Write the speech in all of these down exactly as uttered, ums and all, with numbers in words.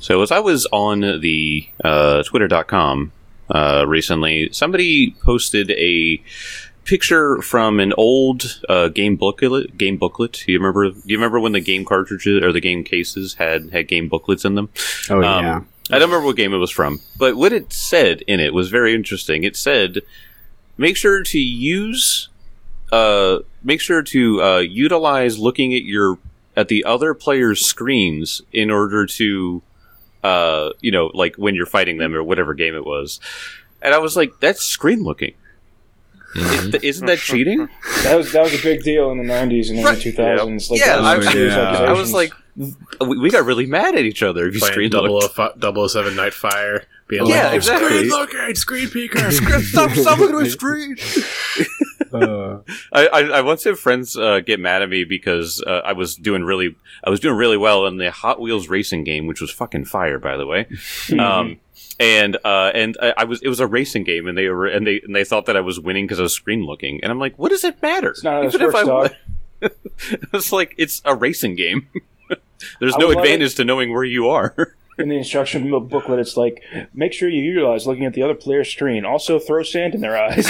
So as I was on the uh, twitter dot com uh, recently, somebody posted a picture from an old uh, game booklet. Game booklet. Do you remember? Do you remember when the game cartridges or the game cases had had game booklets in them? Oh yeah. Um, I don't remember what game it was from, but what it said in it was very interesting. It said, "Make sure to use, uh, make sure to uh, utilize looking at your at the other players' screens in order to, uh, you know, like when you're fighting them or whatever game it was." And I was like, "That's screen looking. Mm-hmm. Isn't that cheating?" That was that was a big deal in the nineties and Right. early two thousands. Like, Yeah, that was I- serious yeah. accusations. I was like, we, we got really mad at each other if you Playing screen double looked. oh seven Nightfire. Being Yeah, like, exactly. Screen looking, screen peeker. Stop, stop looking at my screen. Uh, I, I, I once had friends uh, get mad at me because uh, I was doing really, I was doing really well in the Hot Wheels racing game, which was fucking fire, by the way. um, and uh, and I, I was, it was a racing game, and they were, and they, and they thought that I was winning because I was screen looking, and I'm like, what does it matter? It's not how this Even if works, I dog. won- It's like it's a racing game. There's I no would love advantage to knowing where you are. in the instruction booklet, it's like, make sure you utilize looking at the other player's screen. Also, throw sand in their eyes.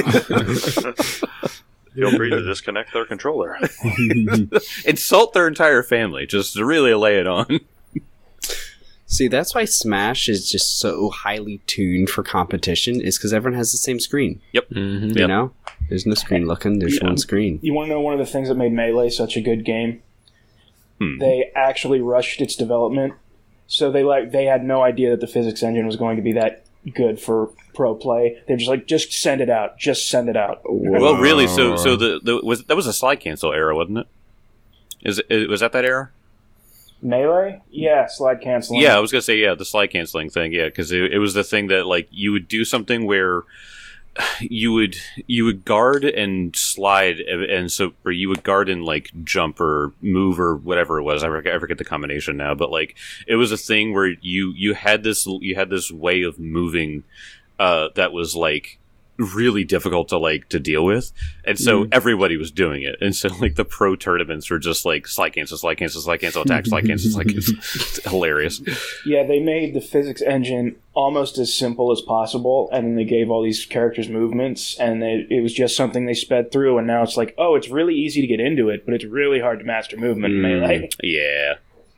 Feel free to disconnect their controller. Insult their entire family, just to really lay it on. see, that's why Smash is just so highly tuned for competition. Is because everyone has the same screen. Yep. Mm-hmm. You Yep. know, there's no screen looking. There's Yeah. one screen. You want to know one of the things that made Melee such a good game? Hmm. They actually rushed its development, so they like they had no idea that the physics engine was going to be that good for pro play. They're just like, just send it out, just send it out. Well, really, so so the, the was that was a slide cancel era, wasn't it? Is it was that that era? Melee, yeah, slide canceling. Yeah, I was gonna say yeah, the slide canceling thing. Yeah, because it, it was the thing that like you would do something where you would you would guard and slide, and and so or you would guard and like jump or move or whatever it was. I forget, I forget the combination now, but like it was a thing where you you had this you had this way of moving uh, that was like really difficult to like to deal with, and so Mm. everybody was doing it, and so like the pro tournaments were just like slide cancel, slide cancel, slide cancel, attack, slide cancel, slide cancel. It's hilarious. Yeah, they made the physics engine almost as simple as possible, and then they gave all these characters movements, and they, it was just something they sped through, and now it's like, oh, it's really easy to get into it, but it's really hard to master movement in Mm. Melee. Yeah.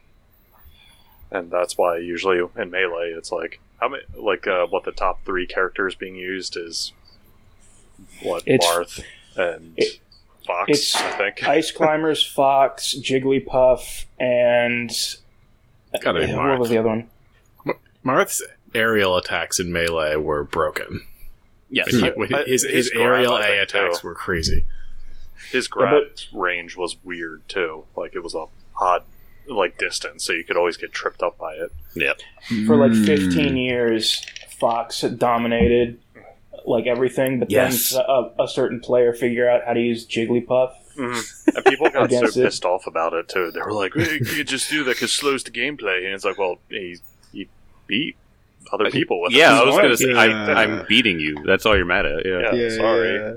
And that's why usually in Melee it's like how many like uh, what the top three characters being used is what It's- Marth and it- Fox, it's I think. Ice Climbers, Fox, Jigglypuff, and Gotta be uh, Marth. what was the other one? Marth's aerial attacks in Melee were broken. Yes. He- I- with I- his, his his grab, aerial I A think, attacks too. were crazy. His grab range was weird too. Like it was a odd like distance, so you could always get tripped up by it. Yep. For like Mm. fifteen years, Fox had dominated like everything, but Yes. then a, a certain player figured out how to use Jigglypuff. Mm-hmm. And people got so Against it. pissed off about it too. They were like, hey, "You could just do that because slows the gameplay." And it's like, well, he, he beat other people with Yeah, it. I was Why? gonna say I, Yeah. I'm beating you. That's all you're mad at. Yeah. Yeah, sorry.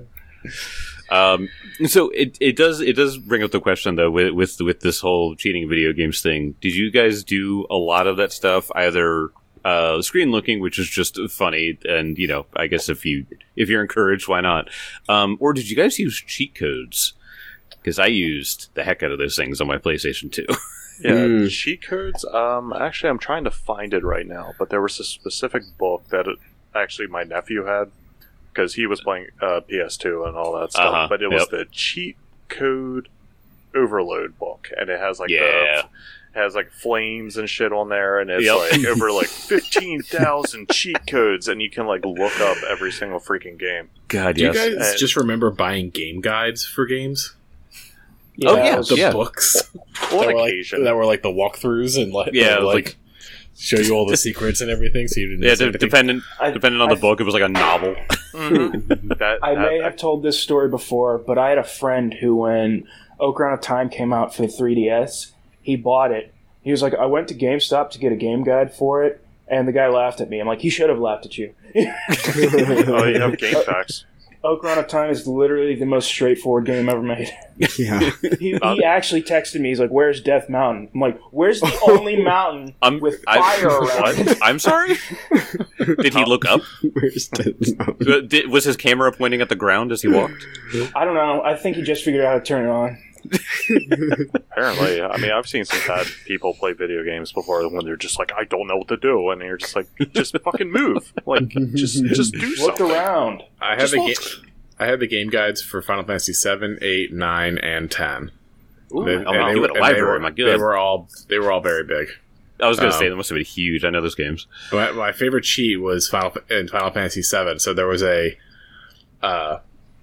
Um. So it it does it does bring up the question though with with with this whole cheating video games thing. Did you guys do a lot of that stuff? Either uh, screen looking, which is just funny, and you know, I guess if you if you're encouraged, why not? Um. Or did you guys use cheat codes? Because I used the heck out of those things on my PlayStation two. Yeah, Mm. cheat codes. Um, actually, I'm trying to find it right now, but there was a specific book that it, actually my nephew had because he was playing uh, P S two and all that stuff. Uh-huh, But it was yep. the cheat code overload book, and it has like Yeah. the, it has like flames and shit on there, and it's Yep. like over like fifteen thousand cheat codes, and you can like look up every single freaking game. God, Do you yes. guys Uh, just remember buying game guides for games? Oh, yeah, it was- The yeah. books On that, were like, occasion, that were like the walkthroughs and like, Yeah, that it would, was like, like- show you all the secrets and everything, so you didn't Yeah, miss de- anything. depending I- depending on I- the book, it was like a novel. Mhm. that, I that- may have told this story before, but I had a friend who, when Ocarina of Time came out for the three D S, he bought it. He was like, I went to GameStop to get a game guide for it, and the guy laughed at me. I'm like, he should have laughed at you. oh, you have game facts. Ocarina of Time is literally the most straightforward game ever made. Yeah. He, he actually texted me. He's like, "Where's Death Mountain?" I'm like, "Where's the only mountain I'm, with I- fire around it?" What? I'm sorry? Did he look up? Where's the Uh, Did, was his camera pointing at the ground as he walked? I don't know. I think he just figured out how to turn it on. Apparently, I mean, I've seen some bad people play video games before when they're just like, I don't know what to do, and you're just like, just fucking move, like, just just do Look something. around. I have Just the walk. ga- I have the game guides for Final Fantasy seven, eight, nine, and ten. Ooh, They- oh, and wow, they you were- had a and they library, were- my They good. were all they were all very big. I was going to um, say, they must have been huge. I know those games. My, my favorite cheat was Final in Final Fantasy seven. So there was a uh,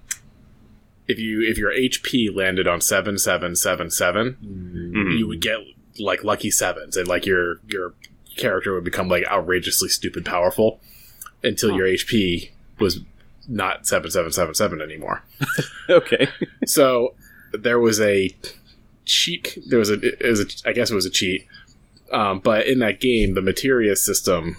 if you if your H P landed on seven seven seven seven, Mhm. you would get like lucky sevens, and like your your character would become like outrageously stupid powerful until your H P was not seven seven seven seven anymore. Okay. So there was a cheat. There was a, it was a I guess it was a cheat. Um, but in that game, the materia system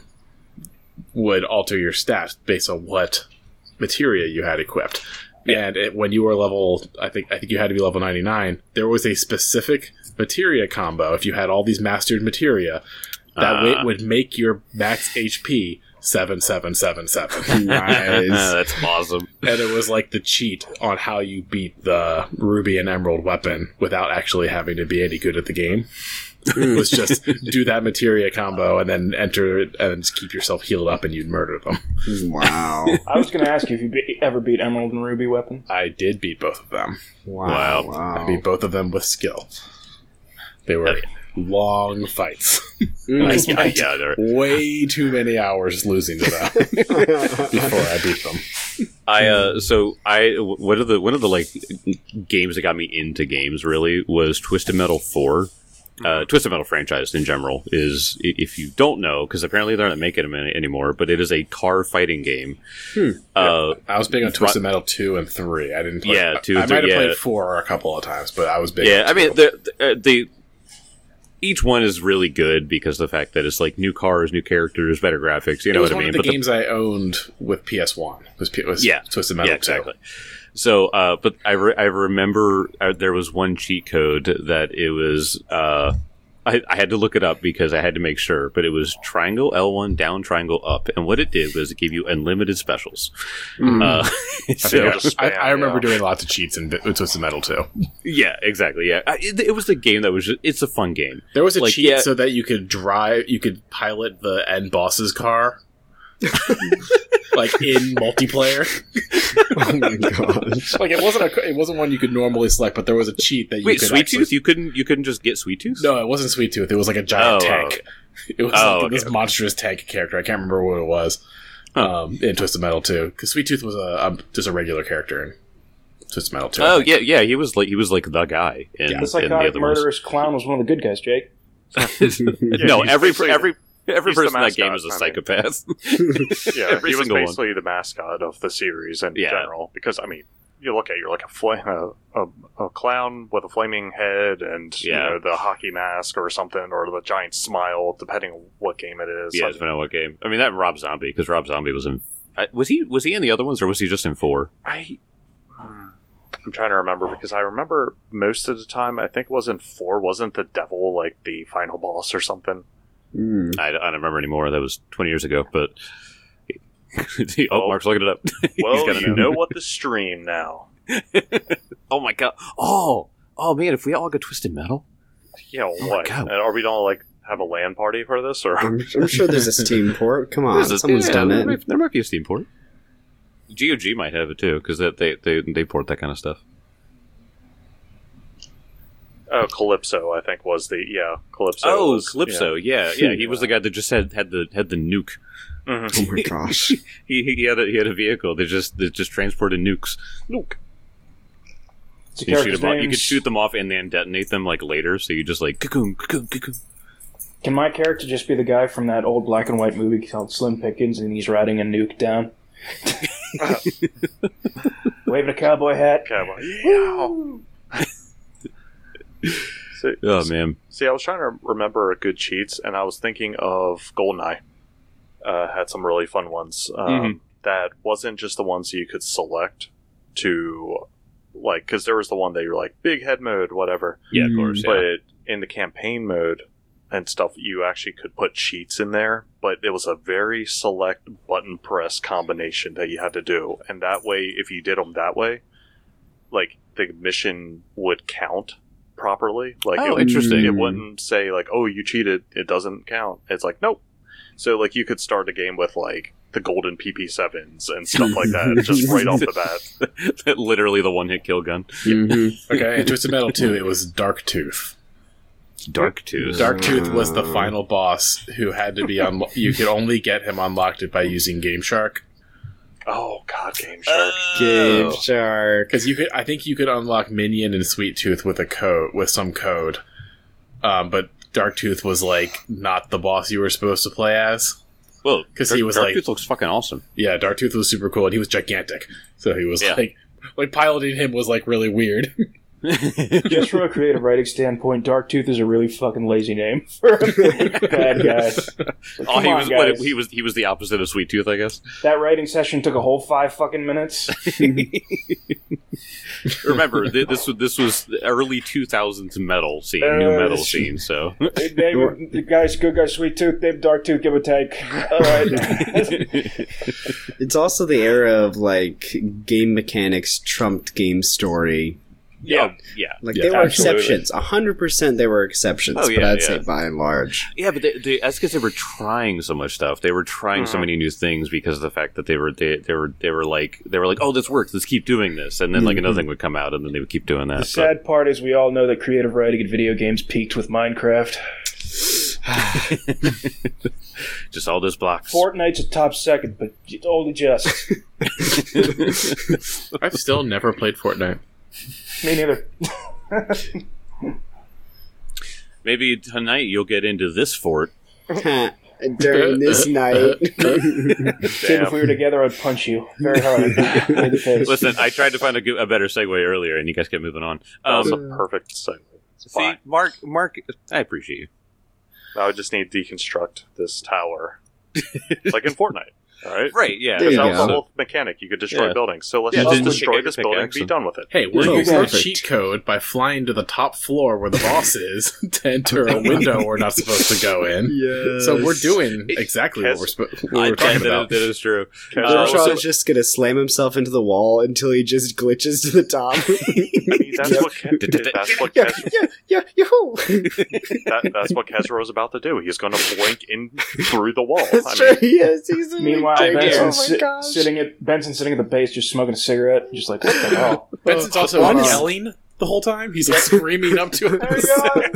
would alter your stats based on what materia you had equipped. And it, when you were level, I think I think you had to be level ninety-nine. There was a specific materia combo. If you had all these mastered materia, that Ah. way would make your max H P seven seven seven seven. Nice. That's awesome. And it was like the cheat on how you beat the Ruby and Emerald weapon without actually having to be any good at the game. It was just do that materia combo and then enter it and just keep yourself healed up and you'd murder them. Wow. I was going to ask you if you be- ever beat Emerald and Ruby weapon. I did beat both of them. Wow. Wow. Wow. I beat both of them with skill. They were Okay. long fights. Like, yeah, yeah, they're- Way too many hours losing to them before I beat them. I uh, so I one of the one of the like games that got me into games really was Twisted Metal four. Uh, Twisted Metal franchise in general is, i- if you don't know, because apparently they're not making them any, anymore, but it is a car fighting game. Hmm. Uh, I was big on Twisted Metal two and three. I didn't play. Yeah, two I and might three, have yeah. played four a couple of times, but I was big. yeah, on I mean, two. the, the, uh, they each one is really good because of the fact that it's like new cars, new characters, better graphics. You know it was what I one mean? of the But the- games I owned with P S one. Was, P- was Yeah. Twisted Metal yeah, exactly. So, uh, but I, re- I remember uh, there was one cheat code that it was, uh, I, I had to look it up because I had to make sure, but it was triangle L one, down triangle up. And what it did was it gave you unlimited specials. Mm. Uh, I, so, think It'll just I, spam, I remember yeah. doing lots of cheats in with Twisted Metal two. yeah, exactly. Yeah. I, it, it was the game that was just, it's a fun game. There was a Like, cheat yeah. so that you could drive, you could pilot the end boss's car, like in multiplayer. Oh my gosh. Like it wasn't a, it wasn't one you could normally select, but there was a cheat that you Wait, could Sweet actually- Tooth? You couldn't, you couldn't just get Sweet Tooth? No, it wasn't Sweet Tooth. It was like a giant Oh, tank. It was Oh, like okay, this okay. monstrous tank character. I can't remember what it was. Um, in Twisted Metal two, because Sweet Tooth was a, a just a regular character in Twisted Metal two. I Oh think. yeah, yeah. He was like he was like the guy in, Yeah. The in the psychotic other ones. murderous clown was one of the good guys, Jake. no, he's every basically- every every he's the person in that game mascot, is a I mean. psychopath. Yeah, Every he was single one. basically the mascot of the series in Yeah. general. Because I mean, you look at you're like a, fl- a, a a clown with a flaming head and Yeah. you know the hockey mask or something, or the giant smile, depending on what game it is. Yeah, I it's been what game. I mean, that Rob Zombie because Rob Zombie was in. I- Was he was he in the other ones or was he just in four? I, hmm, I'm trying to remember because I remember most of the time. I think it was in four. Wasn't the devil like the final boss or something? Mm. I, I don't remember anymore. That was twenty years ago. But oh, Oh. Mark's looking it up. He's Well, gotta you know what the stream now. Oh my god! Oh, oh man! If we all go Twisted Metal, Yeah, my what? God. And are we gonna like have a LAN party for this or? I'm, I'm sure there's a Steam port. Come on, There's a- someone's yeah, done there it. might- There might be a Steam port. G O G might have it too because they they they port that kind of stuff. Oh, Calypso, I think was the yeah Calypso. Oh, was- Calypso! Yeah, yeah. He was the guy that just had had the had the nuke. Yeah. Oh my gosh. He he had a, he had a vehicle that just that just transported nukes. Nuke. The You, shoot character's them off, you could name's- shoot them off and then detonate them like later. So you just like cocoon, cocoon, cocoon. Can my character just be the guy from that old black and white movie called Slim Pickens and he's riding a nuke down? Waving a cowboy hat. Cowboy. Yeah. see, Oh man, see, I was trying to remember good cheats, and I was thinking of GoldenEye. Uh, had some really fun ones. Um, Mhm. That wasn't just the ones you could select. to, like, because there was the one that you're like, big head mode, whatever. Yeah, of course. Yeah. But in the campaign mode and stuff, you actually could put cheats in there, but it was a very select button press combination that you had to do. And that way, if you did them that way, like, the mission would count properly. Like, Oh, it, interesting. It wouldn't say, like, oh, you cheated, it doesn't count. It's like, nope. So, like, you could start a game with, like, the golden P P sevens and stuff like that, just right off the bat. Literally the one hit kill gun. Mm-hmm. Okay, in Twisted Metal two, it was Dark Tooth. Dark Tooth. Dark Tooth was the final boss who had to be unlo- you could only get him unlocked by using Game Shark. Oh, God, Game Shark. Game Shark. Because you could, I think you could unlock Minion and Sweet Tooth with a code, with some code. Um, but Dark Tooth was like not the boss you were supposed to play as. Well, 'Cause Dark, he was Dark like- Tooth looks fucking awesome. Yeah, Dark Tooth was super cool, and he was gigantic. So he was Yeah. like, like piloting him was like really weird. Just from a creative writing standpoint, Darktooth is a really fucking lazy name for a bad guy. Like, Oh, come he on, was guys. what, he was he was the opposite of Sweet Tooth, I guess. That writing session took a whole five fucking minutes. Remember, th- this was this was the early two thousands metal scene, Uh, new metal scene. So They, they were, the guys, good guy, Sweet Tooth, they have Darktooth, give or take. All right. It's also the era of like game mechanics trumped game story. yeah, yeah, Like Yeah, there were absolutely. exceptions. A hundred percent there were exceptions, Oh, but yeah, I'd yeah. say by and large. yeah. But they, they, that's because they were trying so much stuff. They were trying so Mhm. many new things because of the fact that they were they, they were they were like they were like, oh, this works. Let's keep doing this, and then like another thing would come out, and then they would keep doing that. The But- sad part is we all know that creative writing in video games peaked with Minecraft. just all those blocks. Fortnite's a top second, but only just. I've still never played Fortnite. Me neither. Maybe tonight you'll get into this fort. During this night. Kid, if we were together, I'd punch you very hard. Right in the face. Listen, I tried to find a, good- a better segue earlier, and you guys kept moving on. That was Um, a perfect segue. It's see, fine. Mark, Mark, I appreciate you. Now I just need to deconstruct this tower. It's like in Fortnite, alright? Right? Yeah. There you Because that was go. the whole mechanic. You could destroy Yeah. buildings. So let's Yeah, just just destroy take this your building pickaxe and be and- done with it. Hey, we're Oh, using a perfect. cheat code by flying to the top floor where the boss is to enter a window we're not supposed to go in. Yeah. So we're doing exactly what we're, spo- what I, we're talking that, about. that is true. Because Uh, Grimshaw's so- just gonna slam himself into the wall until he just glitches to the top. I mean, that's what Ke- that's what yeah, Kez- yeah, yeah, yoo-hoo. that, that's what Kezro is about to do. He's going to blink in through the wall. That's I true. mean, He is. He's a Meanwhile, big Benson's guy. Oh si- my gosh. sitting at Benson sitting at the base, just smoking a cigarette, just like what the hell? Benson's also Honest- yelling the whole time. He's like screaming up to us.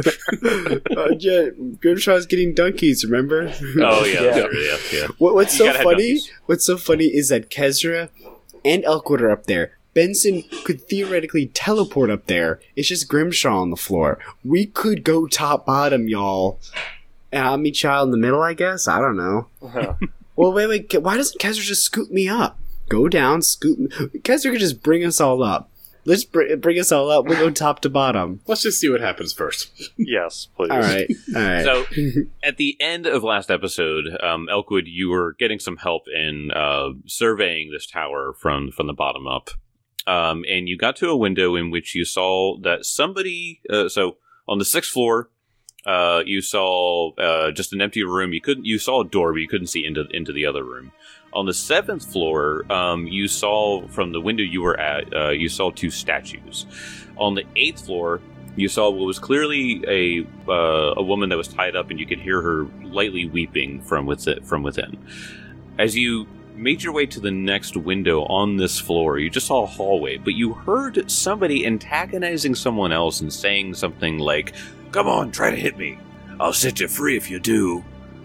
uh, yeah, Grimshaw's getting donkeys. Remember? Oh yeah, Yeah. that's true, yeah, yeah. What, what's You so gotta have funny? donkeys. What's so funny is that Kezra and Elkwood are up there. Benson could theoretically teleport up there. It's just Grimshaw on the floor. We could go top bottom, y'all. And I'll meet y'all in the middle, I guess. I don't know. Well, wait, wait. Why doesn't Kezra just scoop me up? Go down, scoop me. Kezra could just bring us all up. Let's br- bring us all up. We'll go top to bottom. Let's just see what happens first. yes, please. All right. All right. So, at the end of last episode, um, Elkwood, you were getting some help in uh, surveying this tower from from the bottom up, um, and you got to a window in which you saw that somebody. Uh, so, on the sixth floor, uh, you saw uh, just an empty room. You couldn't. You saw a door, but you couldn't see into into the other room. On the seventh floor, um, you saw from the window you were at, uh, you saw two statues. On the eighth floor, you saw what was clearly a uh, a woman that was tied up, and you could hear her lightly weeping from within. From within. As you made your way to the next window on this floor, you just saw a hallway, but you heard somebody antagonizing someone else and saying something like, "Come on, try to hit me. I'll set you free if you do."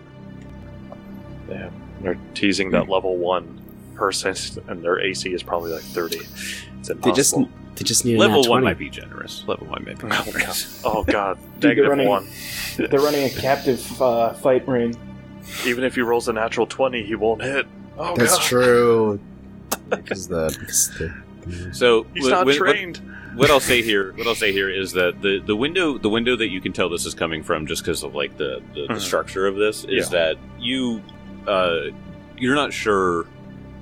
Yeah, they're teasing that level one person, and their A C is probably like thirty. It's they just impossible. they just need a Level nat one twenty. might be generous. Level one might be generous. Oh god, Dude, they're negative running- one. They're running a captive uh, fight ring. Even if he rolls a natural twenty, he won't hit. Oh That's god, true. Because the, because the So he's wh- not when- trained. What I'll say here, what I'll say here is that the, the window, the window that you can tell this is coming from, just because of like the, the, the Mhm. structure of this, is Yeah. that you, uh, you're not sure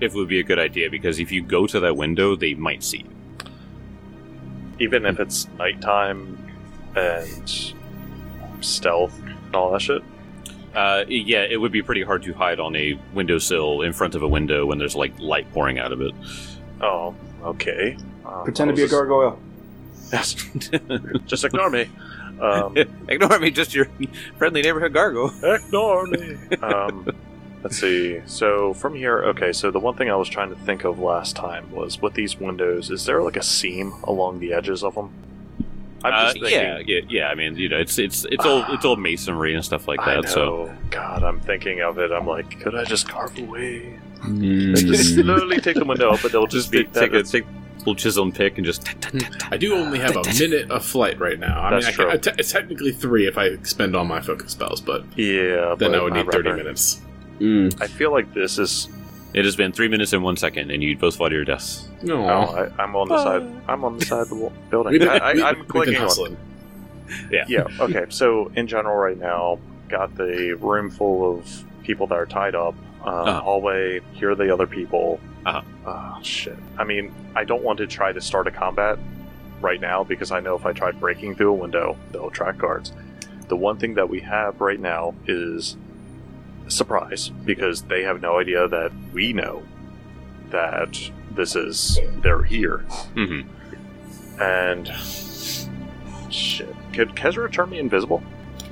if it would be a good idea, because if you go to that window, they might see you. Even if it's nighttime and stealth and all that shit? Uh, yeah, it would be pretty hard to hide on a windowsill in front of a window when there's like light pouring out of it. Oh, okay. Um, Pretend to be a gargoyle. Yes. Just ignore me. Um, Ignore me, just your friendly neighborhood gargoyle. ignore me. Um, let's see. So from here, okay, so the one thing I was trying to think of last time was with these windows, is there like a seam along the edges of them? I'm Uh, just thinking, yeah, yeah, yeah. I mean, you know, it's it's it's old it's old masonry and stuff like I that. know. So God, I'm thinking of it. I'm like, could I just carve away? Mm. They just slowly take the window up, but they'll just, just be take, take a that- take a little chisel and pick and just. I do only have a minute of flight right now. I That's mean, I true. can, I te- it's technically three if I expend all my focus spells, but Yeah, then but I would I'd need thirty rather- minutes. Mm. I feel like this is. It has been three minutes and one second, and you both fall to your deaths. No, Oh, I, I'm on the side. I'm on the side of the wall- building. we've been, I, I, we, I'm we've clicking been on. hustling. Yeah. Okay. So in general, right now, got the room full of people that are tied up. Uh, Uh-huh. Hallway. Here are the other people. Uh-huh. Oh shit. I mean, I don't want to try to start a combat right now because I know if I try breaking through a window, they'll attract guards. The one thing that we have right now is surprise because they have no idea that we know that this is they're here. Mm-hmm. And shit, could Kezra turn me invisible?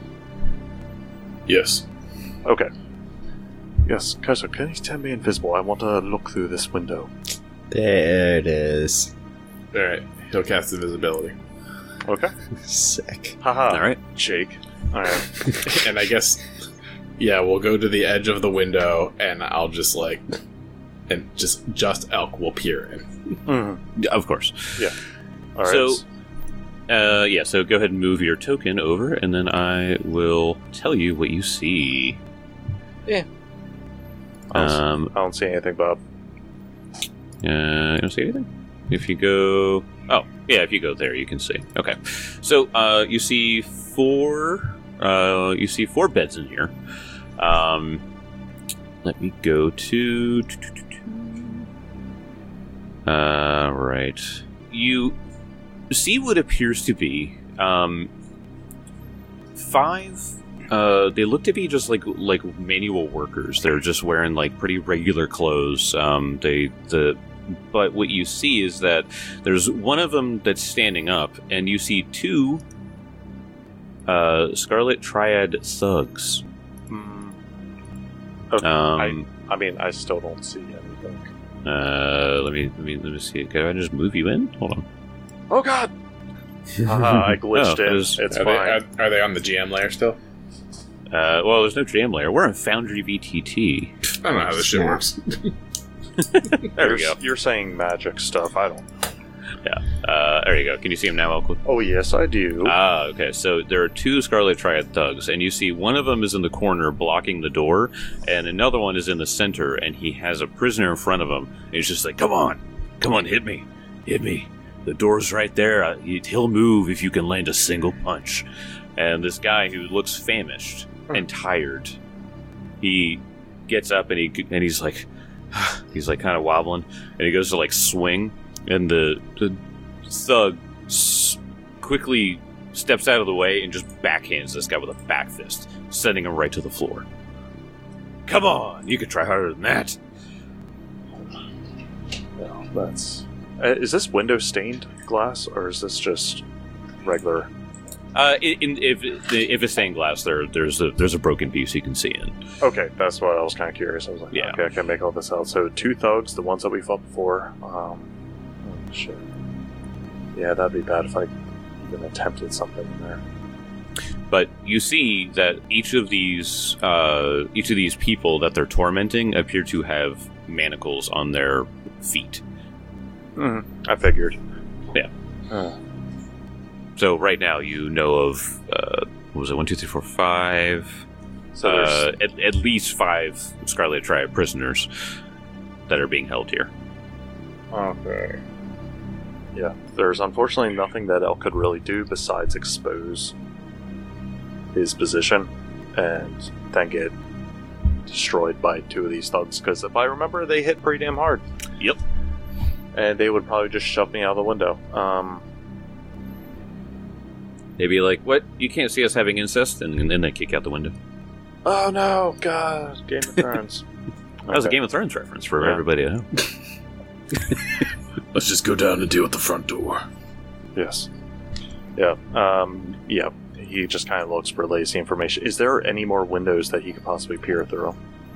Yes. Okay. Yes, Kezra, can you turn me invisible? I want to look through this window. There it is. All right. He'll cast invisibility, Okay. Sick. Haha. All right. Jake. All right. and I guess, yeah, we'll go to the edge of the window, and I'll just like, and just just Elk will peer in. Mhm. Of course. All right. So, uh, yeah. So go ahead and move your token over, and then I will tell you what you see. I don't, Um, I don't see anything, Bob. Uh, you don't see anything? If you go... Oh, yeah, if you go there, you can see. Okay. So, uh, you see four... Uh, you see four beds in here. Um, let me go to... Uh, right. You see what appears to be, um, five... Uh, they look to be just like like manual workers. They're just wearing like pretty regular clothes. Um, they the but what you see is that there's one of them that's standing up, and you see two uh, Scarlet Triad thugs. Hmm. Okay. Um, I mean, I still don't see anything. uh, let me let me let me see. Can I just move you in? Hold on. Oh God! Haha, I glitched Oh, in. it was- It's are, fine. they, are, are they on the G M layer still? Uh, well, there's no jam layer. We're in Foundry V T T. I don't know how this shit Yeah. works. There you're, we go. You're saying magic stuff. I don't. Uh, there you go. Can you see him now, Elkwood? Oh yes, I do. Ah, okay. So there are two Scarlet Triad thugs, and you see one of them is in the corner blocking the door, and another one is in the center, and he has a prisoner in front of him. And he's just like, "Come on, come on, hit me, hit me. The door's right there. Uh, he- He'll move if you can land a single punch." And this guy who looks famished and tired, he gets up and he and he's like, he's like kind of wobbling, and he goes to like swing, and the the thug s- quickly steps out of the way and just backhands this guy with a back fist, sending him right to the floor. Come on, you could try harder than that. Well, that's. Uh, is this window stained glass or is this just regular? Uh, in, in, if if it's stained glass, there there's a there's a broken piece you can see in. Okay, that's what I was kind of curious. I was like, Yeah. okay, I can make all this out. So two thugs, the ones that we fought before. Um, oh, shit. Yeah, that'd be bad if I even attempted something in there. But you see that each of these uh, each of these people that they're tormenting appear to have manacles on their feet. Mm, I figured. Yeah. Uh, So right now you know of uh, what was it one two three four five. so there's Uh, at, at least five Scarlet Triad prisoners that are being held here. okay. Yeah, there's unfortunately nothing that Elk could really do besides expose his position and then get destroyed by two of these thugs. Because if I remember, they hit pretty damn hard. Yep. And they would probably just shove me out the window. Um, They'd be like, "What? You can't see us having incest?" And, and then they kick out the window. oh no, God, Game of Thrones. That was a Okay. Game of Thrones reference for Yeah. everybody at home. Let's just go down and deal with the front door. Yes. Yeah. Um, yeah. He just kind of looks for lazy information. Is there any more windows that he could possibly peer through?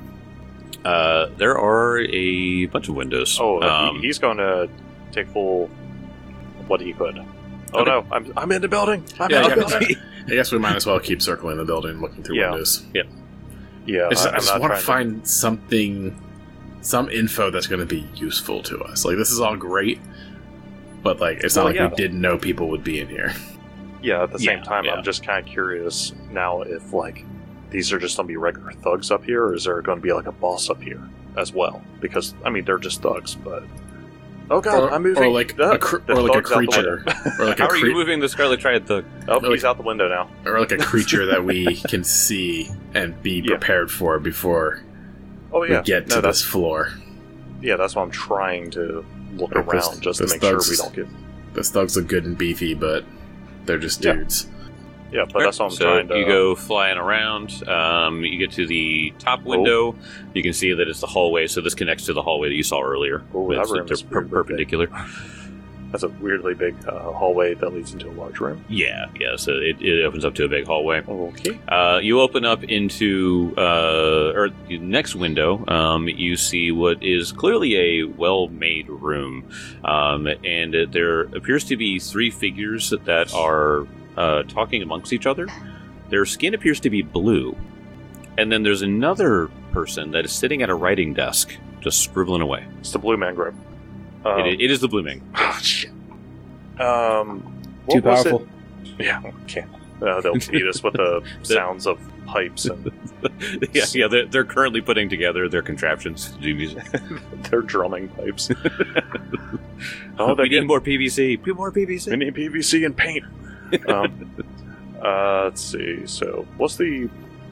Uh, there are a bunch of windows. Oh, uh, um, he, he's going to take full what he could. Oh Okay. no, I'm I'm in the building. I'm Yeah, in yeah. the building. I guess we might as well keep circling the building, looking through Yeah. windows. Yeah, I just, I, I I'm just not want to trying find something, some info that's going to be useful to us. Like, this is all great, but like, it's not Well, like yeah. we didn't know people would be in here. Yeah, at the same Yeah, time, yeah. I'm just kind of curious now if like these are just going to be regular thugs up here, or is there going to be like a boss up here as well? Because I mean, they're just thugs, but oh god, or, I'm moving. or like Ah, a cr- the or like a thug's out the creature, or like How a are cre- you moving the Scarlet Triad thug? Oh, Like- he's out the window now. or like a creature that we can see and be Yeah. prepared for before Oh yeah, we get no, to that's this floor. yeah, that's why I'm trying to look Or those- around just to those make sure thugs- we don't get. Those thugs look good and beefy, but they're just Yeah. dudes. Yeah, but that's what I'm so trying to. you go flying around. Um, you get to the top window. You can see that it's the hallway. So this connects to the hallway that you saw earlier. Oh, It's- that room they're is per- weirdly perpendicular. That's a weirdly big uh, hallway that leads into a large room. Yeah, yeah. So it, it opens up to a big hallway. Okay. Uh, you open up into, uh, or the next window, um, you see what is clearly a well-made room. Um, and uh, there appears to be three figures that are uh, talking amongst each other. Their skin appears to be blue. And then there's another person that is sitting at a writing desk, just scribbling away. It's the Blue Man Group. Um, it, it is the Blooming. oh, shit. Um, what Too was powerful. It? Yeah, okay. Uh, they'll beat us with the sounds of pipes and yeah, yeah they're, they're currently putting together their contraptions to do music. their drumming pipes. oh, we they need more P V C. More P V C. We need P V C and paint. Um, uh, let's see. So, what's the?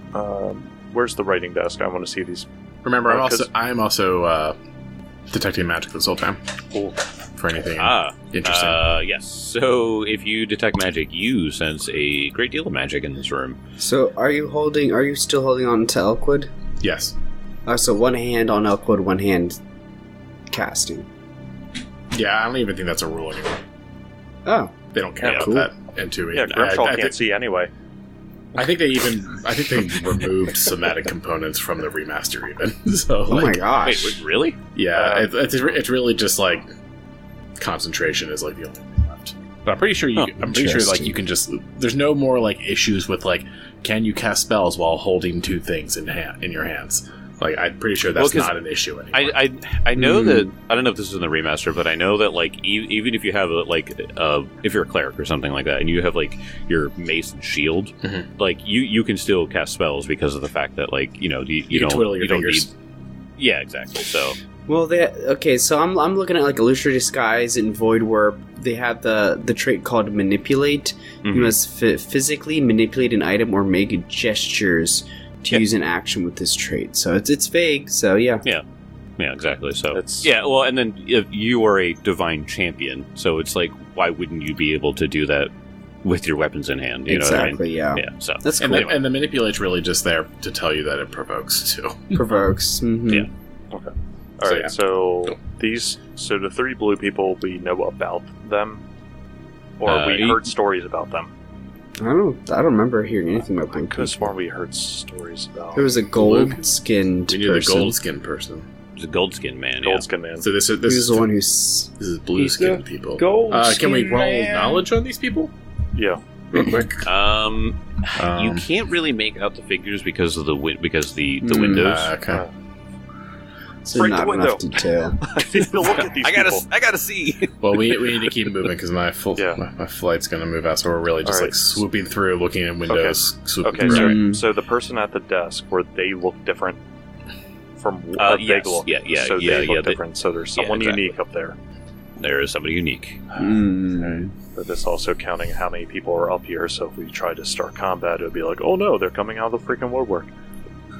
Um, where's the writing desk? I want to see these. Remember, I'm Oh, also 'cause- I'm also uh, detecting magic this whole time Oh, for anything Ah, interesting. uh, yes. So if you detect magic, you sense a great deal of magic in this room. So, are you holding? Are you still holding on to Elkwood? yes. Uh, so one hand on Elkwood, one hand casting. Yeah, I don't even think that's a rule anymore. Oh, They don't care Yeah, about cool. that into it. yeah. Grimshaw I, I, can't think, see anyway. I think they even I think they removed somatic components from the remaster even. So oh my like, gosh! Wait, wait, really? yeah, Uh, it, it's it's really just like concentration is like the only thing left. But I'm pretty sure you. Huh, I'm pretty sure like interesting. you can just. There's no more like issues with like can you cast spells while holding two things in hand in your hands. Like I'm pretty sure that's Well, 'cause not an issue anymore. I, I I know Hmm. that I don't know if this is in the remaster, but I know that like e- even if you have a, like uh, if you're a cleric or something like that, and you have like your mace and shield, Mhm. like you you can still cast spells because of the fact that like you know you, you, You can don't twiddle your you don't fingers. need. Yeah, exactly. So Well, they okay. So I'm I'm looking at like Illusory Disguise and Void Warp. They have the the trait called Manipulate. mhm. You must f- physically manipulate an item or make gestures to Yeah. use an action with this trait. So it's it's vague. So yeah. yeah, exactly. So It's- yeah, well, and then if you are a divine champion, so it's like why wouldn't you be able to do that with your weapons in hand? You know what I mean? exactly. Yeah. Yeah. So That's and, cool. the, and the manipulate's really just there to tell you that it provokes too. Provokes. Mhm. Yeah. All So, right. yeah. So Cool. these, so the three blue people, we know about them, or Uh, we you- heard stories about them. I don't. I don't remember hearing anything about I pink could have people. sworn we heard stories about There was a gold skinned We need the person. gold skin person. it's a gold skin man. Yeah. Gold Skin Man. So this is He this was is the one who's. this is blue He's skin the people. gold Uh, can we skin roll man. knowledge on these people Yeah. real quick? Um, you Um, can't really make out the figures because of the win- because the the Hmm. windows. Uh, okay. So Break not the window. enough detail. I need to look at these I gotta people. I gotta see. Well, we, we need to keep moving because my full Yeah. my, my flight's going to move out, so we're really just All right. like swooping through, looking at windows. Swooping Okay, through. so, Mm. so the person at the desk, where they look different from Uh, what yes. they look. Yeah, yeah, so yeah, they look yeah, they- different. so there's yeah, someone exactly. unique up there. There is somebody unique. Mm. But this also counting how many people are up here. So if we try to start combat, it would be like, oh no, they're coming out of the freaking woodwork.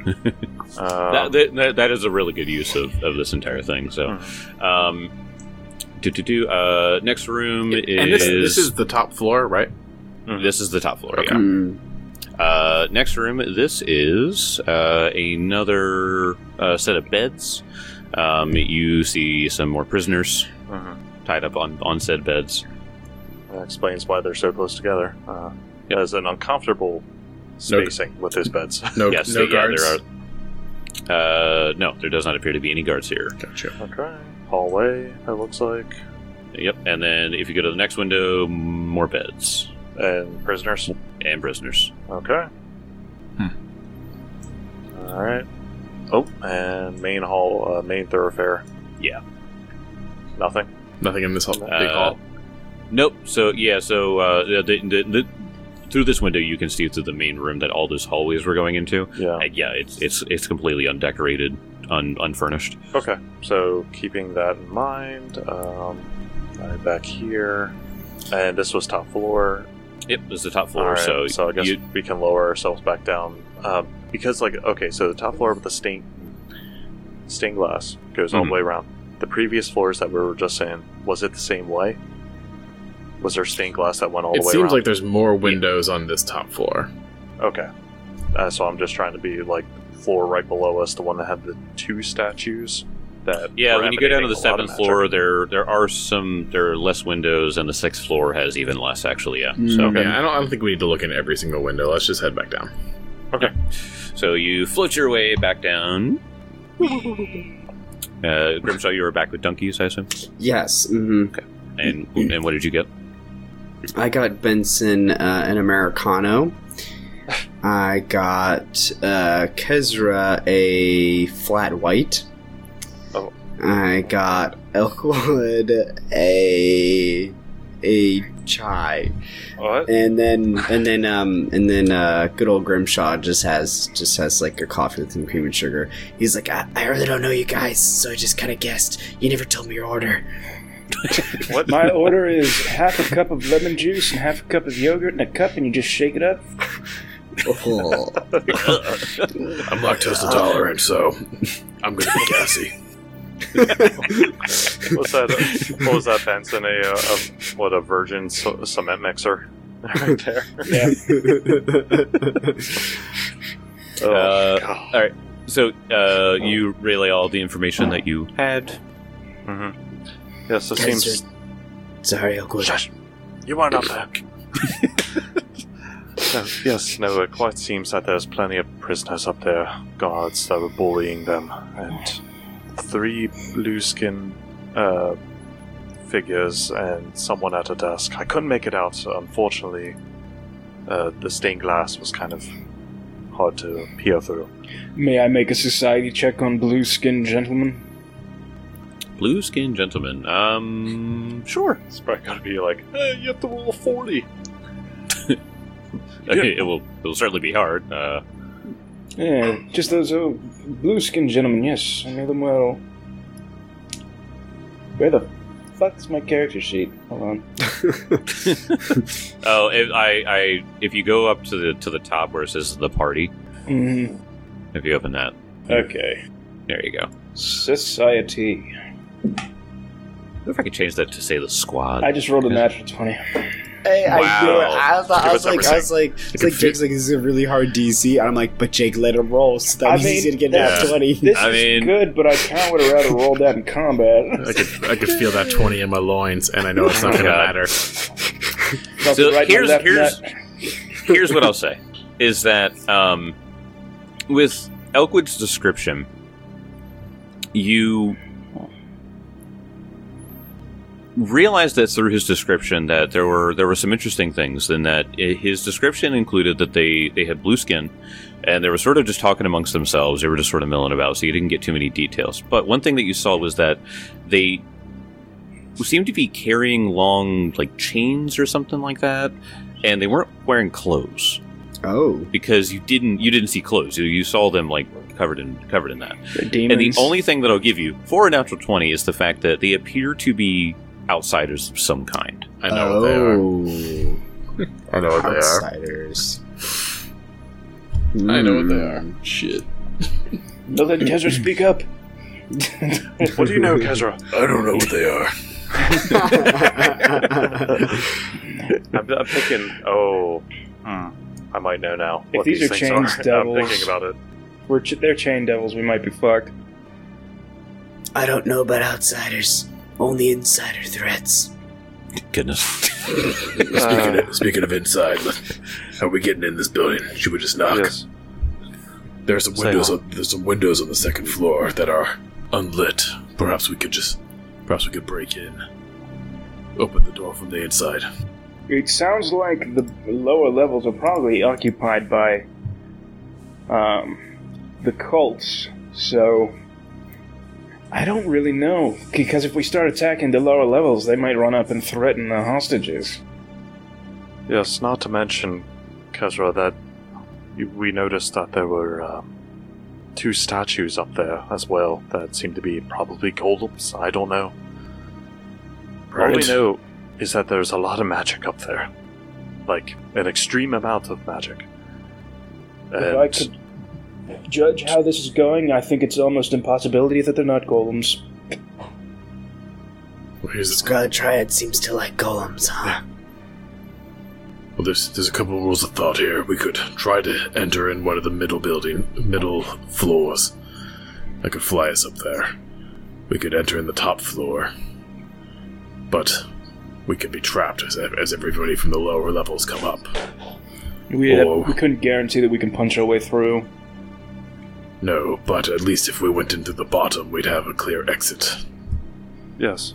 Um, that, that, that is a really good use of, of this entire thing. So, um, do, do, do, uh, next room is And this, this is the top floor, right? this is the top floor. Okay. Yeah. Mm. Uh, next room, this is uh, another uh, set of beds. Um, you see some more prisoners mhm. tied up on, on said beds. That explains why they're so close together. Uh, Yep. There's an uncomfortable spacing with his beds. No, yes, no yeah, guards. there are. Uh, no, there does not appear to be any guards here. Gotcha. Okay. Hallway, it looks like. Yep, and then if you go to the next window, more beds And prisoners. and prisoners. Okay. Hmm. Alright. Oh, and main hall, uh, main thoroughfare. Yeah. Nothing. Nothing in this hall, big Uh, hall. Nope. So yeah. So uh, the, the, the, through this window, you can see through the main room that all those hallways were going into. Yeah. And yeah, it's it's it's completely undecorated, un, unfurnished. Okay. So keeping that in mind, um, right back here, and this was top floor. Yep, this is the top floor. All right, So so I guess you, we can lower ourselves back down uh, because, like, okay, so the top floor with the stained stained glass goes all Mhm. the way around. The previous floors that we were just in, was it the same way? Was there stained glass that went all It the way seems around? like there's more windows on this top floor. Okay. Uh, so I'm just trying to be like floor right below us, the one that had the two statues. That yeah, were when you go down to the emanating a lot of seventh magic. floor, there there are some there are less windows, and the sixth floor has even less. Actually, yeah. So Mm. Yeah, I don't, I don't think we need to look in every single window. Let's just head back down. so you float your way back down. Uh, Grimshaw, you were back with donkeys, I assume. Yes. hmm And and what did you get? I got Benson uh, an Americano. I got uh, Kezra a flat white. Oh. I got Elkwood a a chai, What? and then and then um and then uh, good old Grimshaw just has just has like a coffee with some cream and sugar. He's like, I, I really don't know you guys, so I just kind of guessed. You never told me your order. What? My order is half a cup of lemon juice and half a cup of yogurt in a cup, and you just shake it up. Oh. I'm lactose intolerant, so I'm going to be gassy. What's that? Uh, what was that, Benson? A, uh, a what? A virgin c- cement mixer, right there. Yeah. Oh, Uh, God. all right. So uh, you relay all the information that you had. Mhm. Yes, it Guys, seems. Sorry, Elkwood. Shush! You weren't up there. Uh, yes, no, it quite seems that there's plenty of prisoners up there, guards that were bullying them, and three blue skin uh, figures and someone at a desk. I couldn't make it out, so unfortunately. Uh, the stained glass was kind of hard to peer through. May I make a society check on blue skinned gentlemen? Blue skin gentleman. Um, sure. It's probably gotta be like, hey, you have to roll a forty. Okay, it will. It will certainly be hard. Uh, Yeah, just those oh, blue skinned gentlemen, yes, I know them well. Where the fuck's my character sheet? Hold on. oh, if I, I, if you go up to the to the top where it says the party, Mm-hmm. if you open that, Okay. there you go. Society. I wonder if I could change that to say the squad. I just rolled a natural twenty. Hey, I Wow. knew it. I, thought, I Give was us like, I was like, it's like Jake's like, this is a really hard D C. And I'm like, but Jake let him roll, so that I means he's mean, gonna get yeah. nat twenty. This I is mean- good, but I kind of would have rather rolled that in combat. I could, I could feel that twenty in my loins, and I know it's not going to God. matter. Felt So it right in here's my left here's nut. here's what I'll say is that um, with Elkwood's description, you realized that through his description that there were there were some interesting things, and that i- his description included that they they had blue skin, and they were sort of just talking amongst themselves. They were just sort of milling about, so you didn't get too many details. But one thing that you saw was that they seemed to be carrying long like chains or something like that, and they weren't wearing clothes Oh. because you didn't you didn't see clothes. You, you saw them like covered in covered in that. They're And the demons. only thing that I'll give you for a natural twenty is the fact that they appear to be outsiders of some kind. I know what they are. oh. I know what they are. Outsiders. I know what they Hmm. are. Shit. Don't let Kezra speak up. What do you know, Kezra? I don't know what they are. I'm, I'm thinking, oh, hmm, I might know now. If what these these are things chains are. devils- I'm thinking about it. We're ch- they're chain devils. We might be fucked. I don't know about outsiders. Only insider threats. Goodness. Speaking, Uh, of, speaking of inside, how are we getting in this building? Should we just knock? Yes. There's some Say windows. what? On, there's some windows on the second floor that are unlit. Perhaps we could just, perhaps we could break in, open the door from the inside. It sounds like the lower levels are probably occupied by um, the cults. So I don't really know, because if we start attacking the lower levels, they might run up and threaten the hostages. Yes, not to mention, Kezra, that you, we noticed that there were um, two statues up there as well that seemed to be probably golems. I don't know. All we Right. know is that there's a lot of magic up there. Like, an extreme amount of magic. If I could judge how this is going, I think it's almost impossibility that they're not golems. Well, here's the, Scarlet Triad seems to like golems, huh? well, there's there's a couple of rules of thought here. We could try to enter in one of the middle building, middle floors. I could fly us up there. We could enter in the top floor, but we could be trapped as as everybody from the lower levels come up. We, Oh. we couldn't guarantee that we can punch our way through. No, but at least if we went into the bottom, we'd have a clear exit. Yes.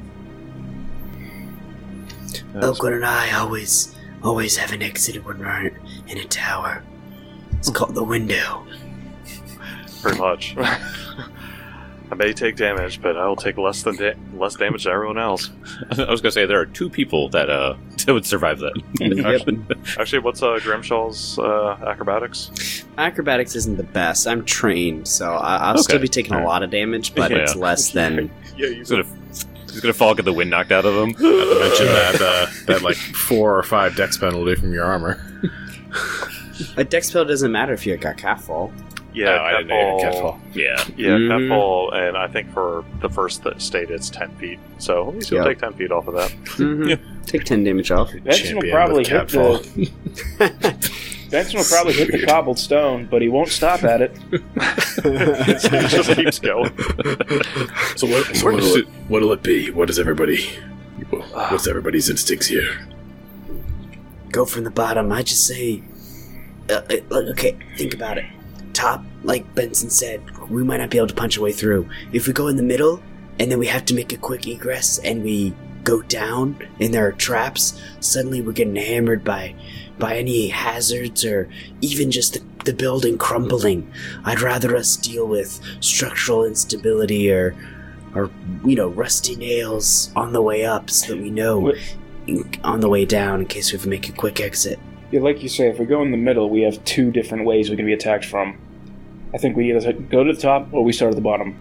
Yes. Oakwood and I always, always have an exit when we're in a tower. It's called the window. Pretty much. I may take damage, but I will take less than da- less damage than everyone else. I was gonna say there are two people that uh that would survive that. Actually, actually, what's uh, Grimshaw's uh, acrobatics? Acrobatics isn't the best. I'm trained, so I- I'll Okay. still be taking a Alright. lot of damage, but Yeah. it's less than. Yeah, you He's gonna, he's gonna fall, get the wind knocked out of him. Not to mention that uh, that like four or five dex penalty from your armor. A dex spell doesn't matter if you got catfall. Yeah, Oh, I didn't know you Catfall- could catfall. Yeah. Yeah, Mhm. Catfall, and I think for the first th- state it's ten feet. So at least you'll Yeah. take ten feet off of that. Mm-hmm. Yeah. Take ten damage off. Benson will Champion probably with hit the Benson will probably hit the cobbled stone, but he won't stop at it. It just keeps going. So what? So what'll, it, what'll it be? What is everybody? What's everybody's instincts here? Go from the bottom. I just say, uh, uh, look, okay, think about it. Top, like Benson said, we might not be able to punch our way through. If we go in the middle, and then we have to make a quick egress, and we go down, and there are traps, suddenly we're getting hammered by, by any hazards, or even just the, the building crumbling. I'd rather us deal with structural instability, or, or you know, rusty nails on the way up, so that we know What- on the way down in case we have to make a quick exit. Yeah, like you say, if we go in the middle, we have two different ways we can be attacked from. I think we either go to the top or we start at the bottom.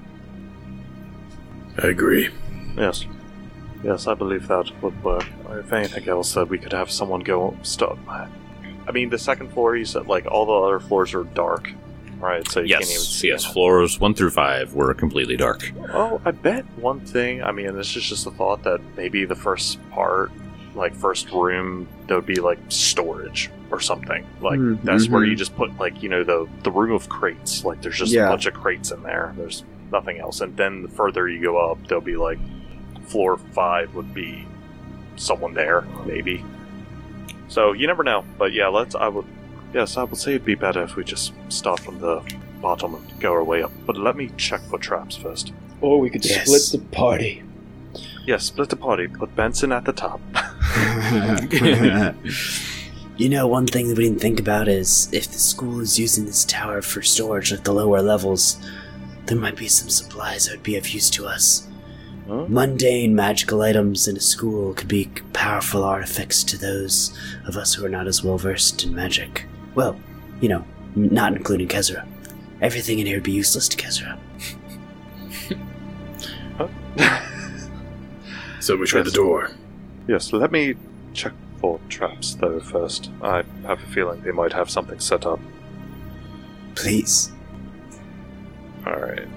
I agree. Yes. Yes, I believe that would work. If anything else, that we could have someone go stop. I mean, the second floor, you said, like, all the other floors are dark, right? So you can't even Yes, see yes. them. Floors one through five were completely dark. Oh, I bet one thing, I mean, this is just a thought that maybe the first part, like, first room, there would be, like, storage or something. Like, Mm, that's where mhm. you just put, like, you know, the, the room of crates. Like, there's just Yeah. a bunch of crates in there. There's nothing else. And then the further you go up, there'll be, like, floor five would be someone there, maybe. So, you never know. But yeah, let's, I would, yes, I would say it'd be better if we just start from the bottom and go our way up. But let me check for traps first. Or we could Yes. split the party. Yes, split the party. Put Benson at the top. You know, one thing that we didn't think about is if the school is using this tower for storage at the lower levels, there might be some supplies that would be of use to us. Huh? Mundane magical items in a school could be powerful artifacts to those of us who are not as well versed in magic. Well, you know, m- not including Kezra. Everything in here would be useless to Kezra. So we try the Yes. door. Yes, let me check for traps, though, first. I have a feeling they might have something set up. Please.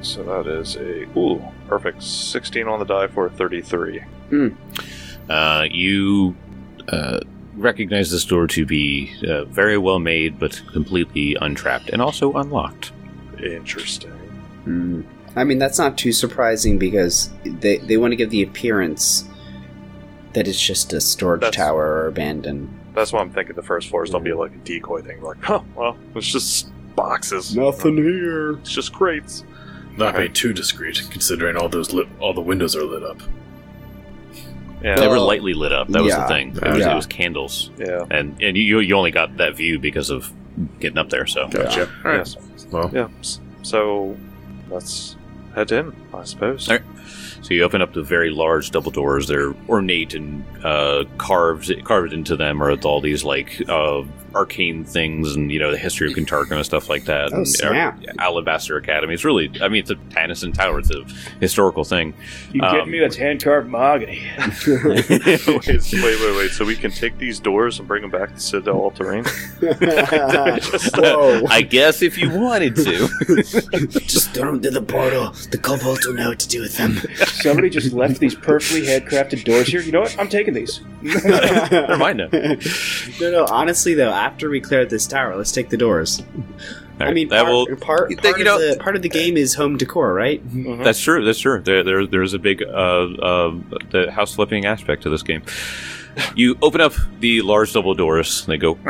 So that is a ooh perfect sixteen on the die for thirty-three. Uh, you uh, recognize this door to be uh, very well made, but completely untrapped and also unlocked. Interesting. Mm. I mean, that's not too surprising because they, they want to give the appearance that it's just a storage That's- tower or abandoned. That's why I'm thinking the first floor is don't be like a decoy thing. Like, huh, well, it's just boxes. Nothing here. It's just crates. Not being too discreet, considering all those lit, all the windows are lit up. Yeah. They were Well, lightly lit up. That was yeah. the thing. It was, Yeah. it was candles, Yeah. and and you you only got that view because of getting up there. So Gotcha. All right. Yes. Well, Yeah. s- So let's head in, I suppose. All right. So you open up the very large double doors. They're ornate and uh, carved carved into them are all these like uh, arcane things, and you know the history of Kentarka and stuff like that. Oh, and, snap. uh, Alabaster Academy. It's really, I mean, it's a Tanison Tower. It's a historical thing. You Um, get me? That's hand carved mahogany. wait, wait, wait, wait. So we can take these doors and bring them back to Citadel All Terrain? Whoa. I guess if you wanted to. Just throw them to the portal. The kobolds will know what to do with them. Somebody just left these perfectly handcrafted doors here. You know what? I'm taking these. Never mind now. No, no, honestly, though, after we clear out this tower, let's take the doors. I mean, that part, will. part, that- part, you know- of the, part of the game is home decor, right? That's true. That's true. There, there, there's a big uh, uh, the house flipping aspect to this game. You open up the large double doors. They go,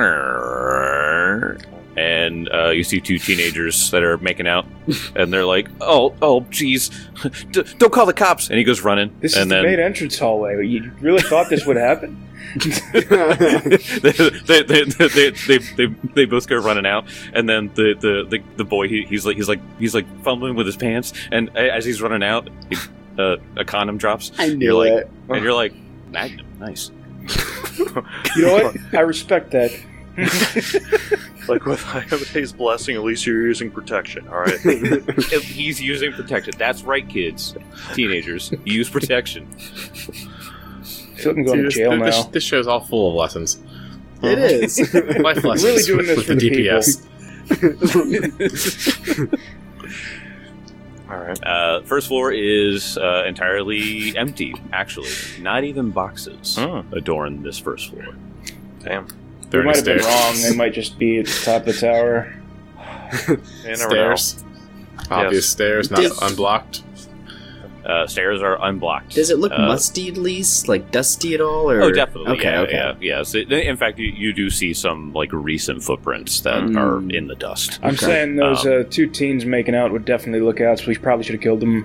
and uh, you see two teenagers that are making out, and they're like, "Oh, oh, jeez, D- don't call the cops!" And he goes running, This and is then the main entrance hallway. You really thought this would happen? they, they, they, they, they, they, they both go running out, and then the the, the, the boy he, he's like he's like he's like fumbling with his pants, and as he's running out, he, uh, a condom drops. I knew You're like, it. and you're like, Magnum, nice. You know what? I respect that. Like with Ayame's blessing, at least you're using protection, alright? He's using protection. That's right, kids, teenagers, use protection. I feel like I'm going to this, jail this, now. this show's all full of lessons. It is. Life lessons. Really doing this with for the the D P S. Alright. Uh, first floor is uh, entirely empty. Actually, not even boxes Hmm. adorn this first floor. Damn. We There might have been stairs. wrong. They might just be at the top of the tower. You never know. Stairs. Obvious Yes. stairs, not Does- unblocked. Uh, stairs are unblocked. Does it look Uh, musty at least? Like dusty at all? Or? Oh, definitely. Okay, yeah, okay. yeah, yes. It, in fact, you, you do see some like recent footprints that Mm. are in the dust. I'm Okay. saying those Um, uh, two teens making out would definitely look out, so we probably should have killed them.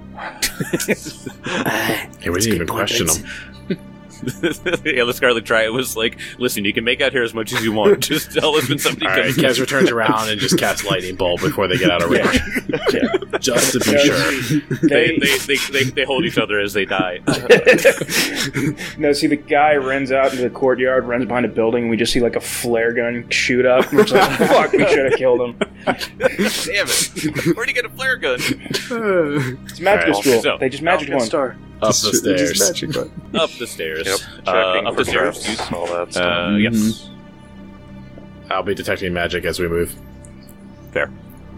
Ah, Hey, we that's didn't good even point, question Vince. them. Yeah, the Scarlet Triad was like, "Listen, you can make out here as much as you want. Just tell us when somebody All right, comes." Kez returns around and just casts lightning bolt before they get out of range. Yeah. Just to be No, sure. see, They, they, they, they, they, they hold each other as they die. no, see, the guy runs out into the courtyard, runs behind a building, and we just see like a flare gun shoot up. We're just like, fuck, we should have killed him. Damn it! Where'd he get a flare gun? It's magical Alright, school. so- they just magic Falcon one. Star. Up the stairs. Up the stairs. Yep. Uh, Checking up for the stairs. traps, all that stuff. Uh, yes. I'll be detecting magic as we move. Fair.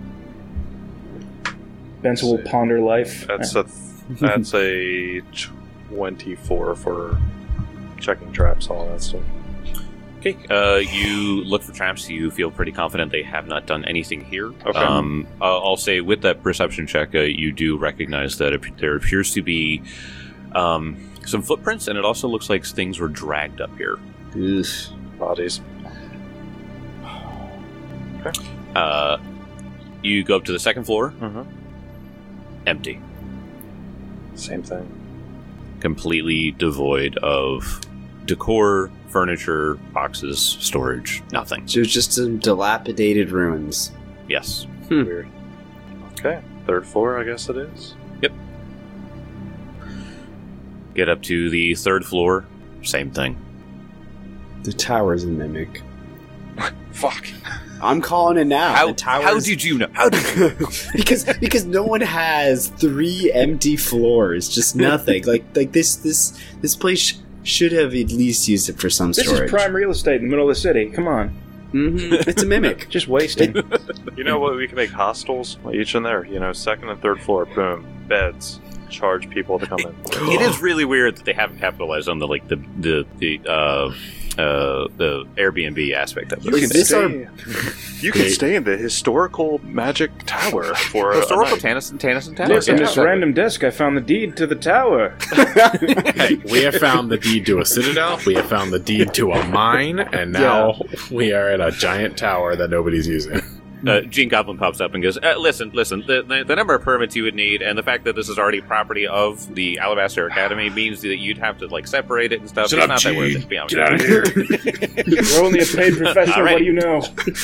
Benson will ponder life. That's a that's a twenty-four for checking traps, all that stuff. Okay. Uh, you look for traps. You feel pretty confident they have not done anything here. Okay. Um, uh, I'll say with that perception check, uh, you do recognize that it, there appears to be um, some footprints, and it also looks like things were dragged up here. Oof. Bodies. Uh, you go up to the second floor. Mm-hmm. Empty. Same thing. Completely devoid of decor, furniture, boxes, storage. Nothing. So it's just some dilapidated ruins. Yes. Weird. Okay. Third floor, I guess it is. Get up to the third floor. Same thing. The tower's a mimic. Fuck. I'm calling it now. How, the tower's... how did you know? How did you know? because because no one has three empty floors, just nothing. like like this this this place sh- should have at least used it for some This storage. is prime real estate in the middle of the city. Come on. Mm-hmm. It's a mimic. Just wasting. You know what? We can make hostels each in there. You know, second and third floor. Boom, beds. Charge people to come in. It is really weird that they haven't capitalized on the like the the the uh, uh, the Airbnb aspect of it. You can this stay. our- You can stay in the historical magic tower for a, Historical a night. Tennyson Tennyson Tower. Listen, Yeah. this random desk, I found the deed to the tower. We have found the deed to a citadel. We have found the deed to a mine, and now we are at a giant tower that nobody's using. Uh, Gene Goblin pops up and goes, uh, "Listen, listen. The, the the number of permits you would need, and the fact that this is already property of the Alabaster Academy, means that you'd have to like separate it and stuff. Shut it's up, not that Gene. worth it. To be honest. Get out of here. You're only a paid professor. All right. What do you know?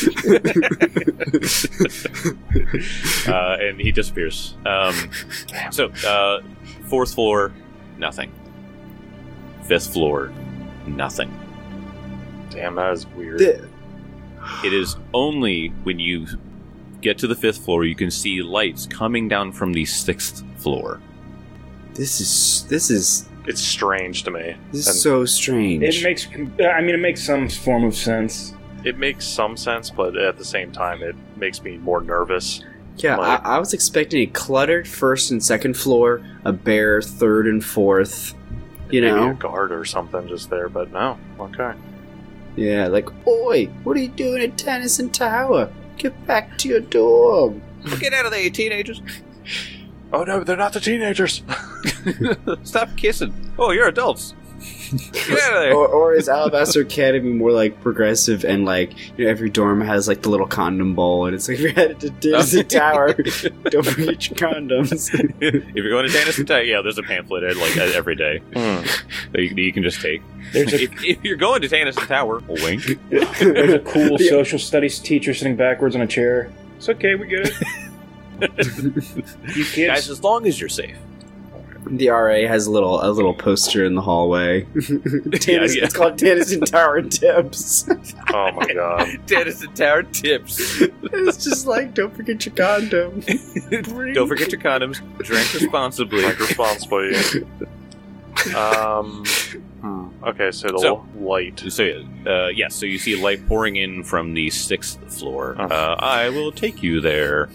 uh, and he disappears. Um, so, uh, fourth floor, nothing. Fifth floor, nothing. Damn, that is weird. The- It is only when you get to the fifth floor you can see lights coming down from the sixth floor. This is this is It's strange to me. this And is so strange. It makes. I mean, it makes some form of sense. it makes some sense, but at the same time, it makes me more nervous. yeah, like- I, I was expecting a cluttered first and second floor, a bare third and fourth. You Maybe a know, guard or something just there, but no. Okay. yeah, like, oi, what are you doing at Tennyson Tower? Get back to your dorm. Get out of there, you teenagers! Oh no, they're not the teenagers. Stop kissing! Oh, you're adults! Get out of there! Or, or is Alabaster Academy more like progressive and like, you know, every dorm has like the little condom bowl and it's like, if you're headed to Tennyson Tower, don't forget your condoms. If you're going to Tennyson Tower, yeah, there's a pamphlet at, like every day Hmm. that you, you can just take. There's a, If, if you're going to Tennyson Tower, wink. there's a cool Yeah. social studies teacher sitting backwards on a chair. It's okay, we get it. You Guys, kids. as long as you're safe. The R A has a little a little poster in the hallway. Tennyson, yeah. It's called Tennyson Tower Tips. Oh my god. Tennyson Tower tips. It's just like, don't forget your condom. Don't forget your condoms. Drink responsibly. Like responsibly. um. Hmm. Okay, so the So- light. So, uh, yes, so you see light pouring in from the sixth floor. Oh. Uh, I will take you there.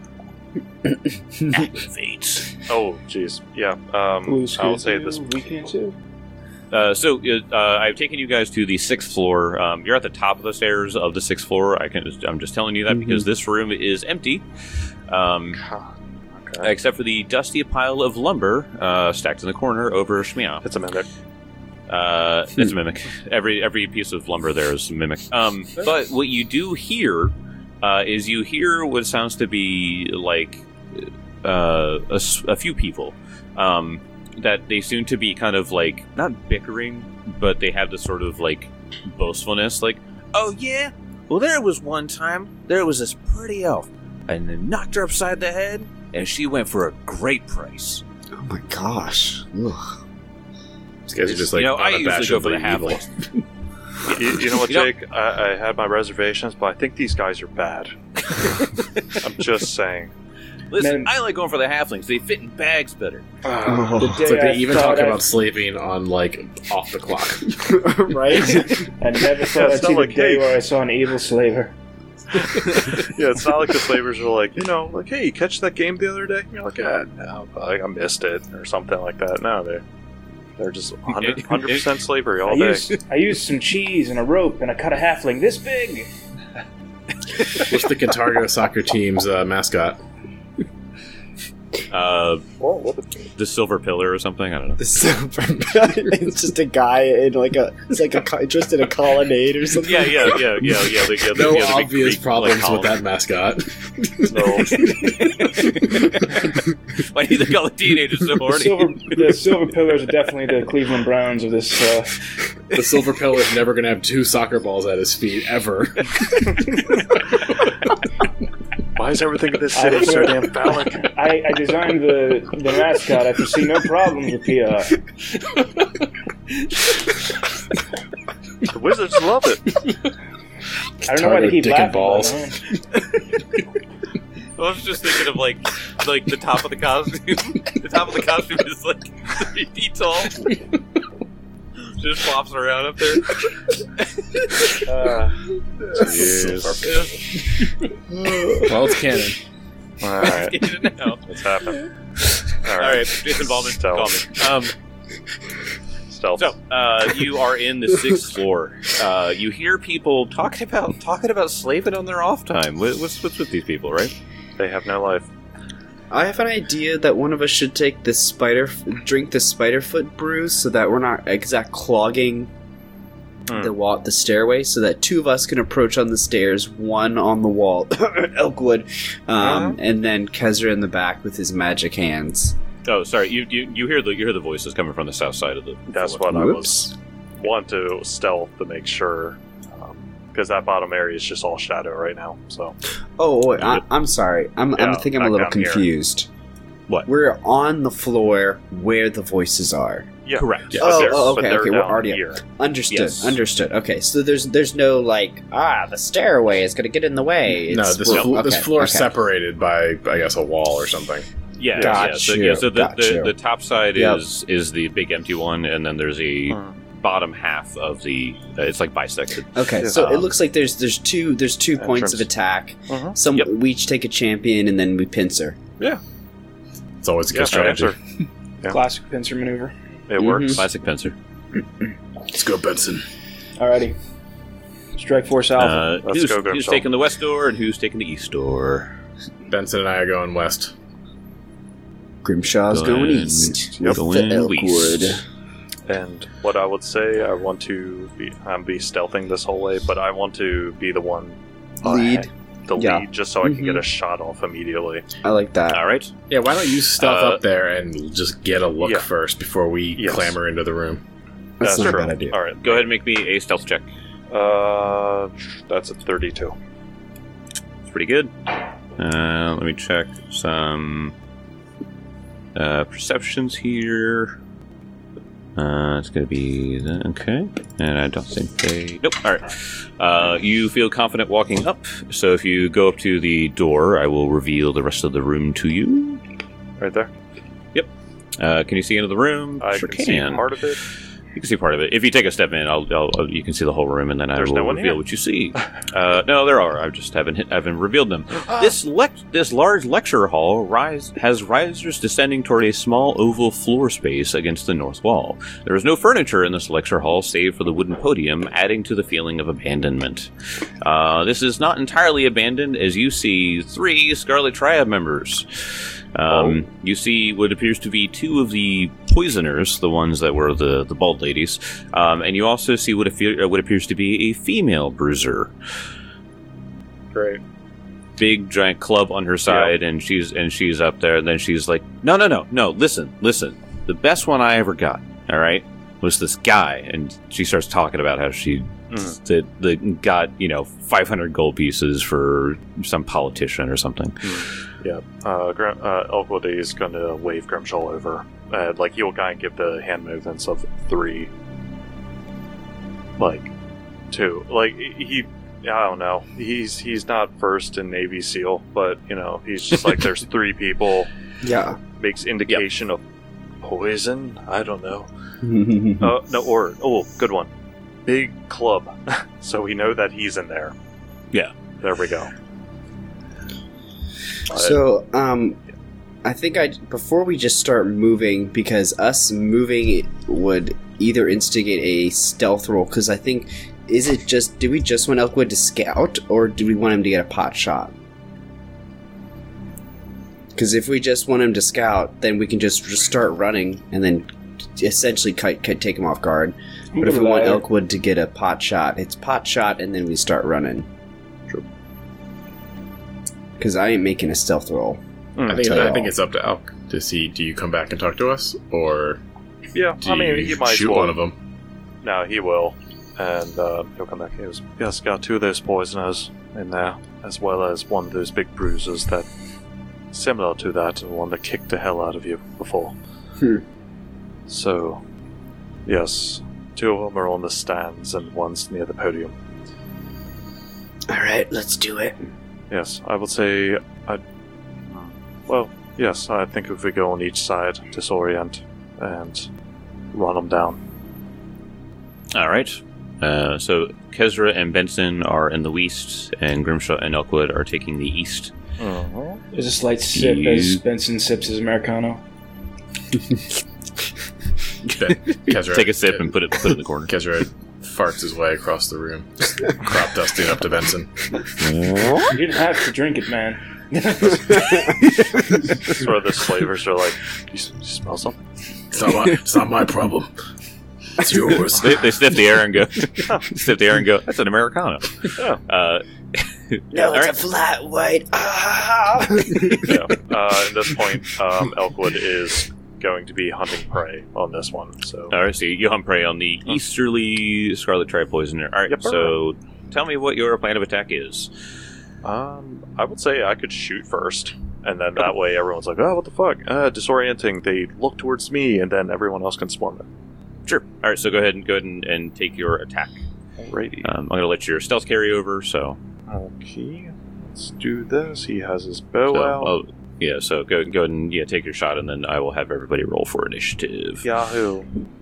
Activate. Oh, jeez. Yeah. Um. Blues I'll can say too, this. We can too. Uh, so uh, I've taken you guys to the sixth floor. Um, you're at the top of the stairs of the sixth floor. I can. Just, I'm just telling you that Mhm. because this room is empty, um, Okay. except for the dusty pile of lumber uh, stacked in the corner over Shmeow. It's a mimic. Uh, it's a mimic. Every every piece of lumber there is a mimic. Um, but what you do hear uh, is you hear what sounds to be like uh, a, s- a few people. Um, that they seem to be kind of like not bickering, but they have this sort of like boastfulness, like, "Oh yeah, well there was one time there was this pretty elf, and then knocked her upside the head, and she went for a great price." Oh my gosh. Ugh. These guys are just like you know, I usually go for the unabashedly evil. halflings. You, you know what, You know- Jake? I, I had my reservations, but I think these guys are bad. I'm just saying. Listen, Man. I like going for the halflings. They fit in bags better. Oh. The It's like day they I even thought talk I- about sleeping on like off the clock. Right? I never thought it's I'd not see like, the day hey. where I saw an evil slaver. Yeah, it's not like the slavers are like, you know, like, hey, you catch that game the other day? And you're like, ah, no, I I missed it, or something like that. No, they're they're just one hundred percent slavery I all day. used, I used some cheese and a rope, and I cut a halfling this big. What's the Cantargo soccer team's uh, mascot? Uh, Well, what the- the silver pillar or something. I don't know. The silver. It's just a guy in like a. It's like a co- just in a colonnade or something. Yeah, yeah, yeah, yeah, yeah. The, yeah, the, No yeah, the big obvious Greek, problems like, with column. that mascot. no. Why do you think all the teenagers so The horny? silver, the silver pillars are definitely the Cleveland Browns of this. Uh, The silver pillar is never going to have two soccer balls at his feet ever. Why is everything in this city so damn phallic? I, I designed the the mascot. I foresee no problems with the. Uh, The wizards love it. I don't know why they Target keep dick and laughing. balls. but, I was just thinking of like, like the top of the costume. The top of the costume is like three feet tall. just flops around up there. Uh, Well, it's canon. all right, Get it now. what's happening? All All right, right, Jason Ballman, call Stealth. me. Um, Stealth. so uh, you are in the sixth floor. Uh, you hear people talking about talking about slaving on their off time. What, what's what's with these people, right? They have no life. I have an idea that one of us should take the spider, drink the spiderfoot brew, so that we're not exact clogging Hmm. the wall, the stairway, so that two of us can approach on the stairs, one on the wall, Elkwood, um, and then Kezra in the back with his magic hands. Oh, sorry. You, you you hear the you hear the voices coming from the south side of the. That's floor. what I Whoops. was want to stealth to make sure, because that bottom area is just all shadow right now. So Oh, wait, I, I'm sorry. I'm, Yeah, I'm think I'm a back little down here. confused. What? We're on the floor where the voices are. yeah, Correct. but Oh, they're- oh, but okay, they're okay, we're down already- here. Understood. Yes. Understood. Okay, so there's there's no like ah the stairway is gonna get in the way. No, It's- this, we're- flo- this okay, floor is okay. separated by, I guess, a wall or something. Yeah, Got yeah. So, you, yeah, so the, got the, you. the top side Yep. is is the big empty one, and then there's a Hmm. bottom half of the. Uh, it's like bisected. Okay, Yeah. so it Um, looks like there's there's two there's two points of Entrance. attack. Mhm. Some Yep. we each take a champion and then we pincer. It's always a good Yeah, strategy. answer. Yeah. Classic pincer maneuver. It Mhm. works. Classic pincer. Let's go, Benson. Alrighty. Strike Force Alpha. Uh, Let's who's go, who's Grimshaw. taking the west door and who's taking the east door? Benson and I are going west. Grimshaw's going, Going- east. yep, with going the Elkwood. west. And what I would say, I want to be, I'm be stealthing this whole way, but I want to be the one Lead. ahead, the Yeah. lead, just so I can Mhm. get a shot off immediately. I like that. All right. Yeah, why don't you stealth Uh, up there and just get a look yeah. first before we Yes. clamber into the room? That's, not true. a bad idea. All right, Go ahead and make me a stealth check. Uh, that's a thirty-two. It's pretty good. Uh, let me check some uh, perceptions here. Uh, it's going to be the, okay, and I don't think they. Nope. All right. Uh, you feel confident walking up, so if you go up to the door, I will reveal the rest of the room to you. Right there. Uh, can you see into the room? I sure can see part of it. You can see part of it. If you take a step in, I'll, I'll, I'll- you can see the whole room, and then I There's will no one reveal here? what you see. Uh, no, there are. I just haven't hit, haven't revealed them. this lec- this large lecture hall rise has risers descending toward a small oval floor space against the north wall. There is no furniture in this lecture hall save for the wooden podium, adding to the feeling of abandonment. Uh, this is not entirely abandoned, as you see three Scarlet Triad members. Um, You see what appears to be two of the poisoners, the ones that were the, the bald ladies, um, and you also see what, appear, what appears to be a female bruiser. Great. Big giant club on her side, and she's and she's up there, and then she's like, "No, no, no, no! Listen, listen! The best one I ever got, all right, was this guy." And she starts talking about how she Mhm. that the got you know five hundred gold pieces for some politician or something. Yeah. Uh, Grim, uh, Elkwood is going to wave Grimshaw over. Uh, like, he'll kind of give the hand movements of three. Like, two. Like, he. I don't know. He's he's not first in Navy SEAL, but, you know, he's just like, there's three people. Yeah. Makes indication of poison? I don't know. Uh, no, or, oh, good one. Big club. So we know that he's in there. Yeah. There we go. So, um, I think I before we just start moving, because us moving would either instigate a stealth roll. Because I think, is it just do we just want Elkwood to scout, or do we want him to get a pot shot? Because if we just want him to scout, then we can just, just start running and then essentially cut, cut, take him off guard. But if we want Elkwood to get a pot shot, it's pot shot and then we start running. Because I ain't making a stealth roll. Mm, I think tell you I think all. it's up to Elk to see. Do you come back and talk to us, or yeah, do I mean, you he might shoot well. one of them? No, he will. And uh, he'll come back. He goes, yes, got two of those poisoners in there, as well as one of those big bruisers that, similar to that, and one that kicked the hell out of you before. Hmm. So, yes, two of them are on the stands, and one's near the podium. Alright, let's do it. Yes, I would say, I. Well, yes, I think if we go on each side, disorient, and run them down. All right. Uh, so Kezra and Benson are in the west, and Grimshaw and Elkwood are taking the east. Uh-huh. There's a slight sip You- as Benson sips his Americano. Kezra, Take a sip and put it put it in the corner. Kezra farts his way across the room, crop dusting up to Benson. You didn't have to drink it, man. That's where the slavers are like, you, s- you smell something? It's not my, it's not my problem. It's yours. They, they sniff the air and go. sniff the air and go. That's an Americano. Yeah. Uh, No, all it's right. a flat white. Ah! yeah. Uh, at this point, um, Elkwood is going to be hunting prey on this one. So All right, so you hunt prey on the easterly Scarlet Tripoisoner. All right, Yep. so tell me what your plan of attack is. um, I would say I could shoot first. And then that way everyone's like, oh, what the fuck? Uh, disorienting. They look towards me, and then everyone else can swarm it. Sure. All right, so go ahead and go ahead and, and take your attack. Alrighty. Um, I'm going to let your stealth carry over. So, Okay. Let's do this. He has his bow so out. oh, yeah. So go go ahead and yeah take your shot, and then I will have everybody roll for initiative. Yahoo.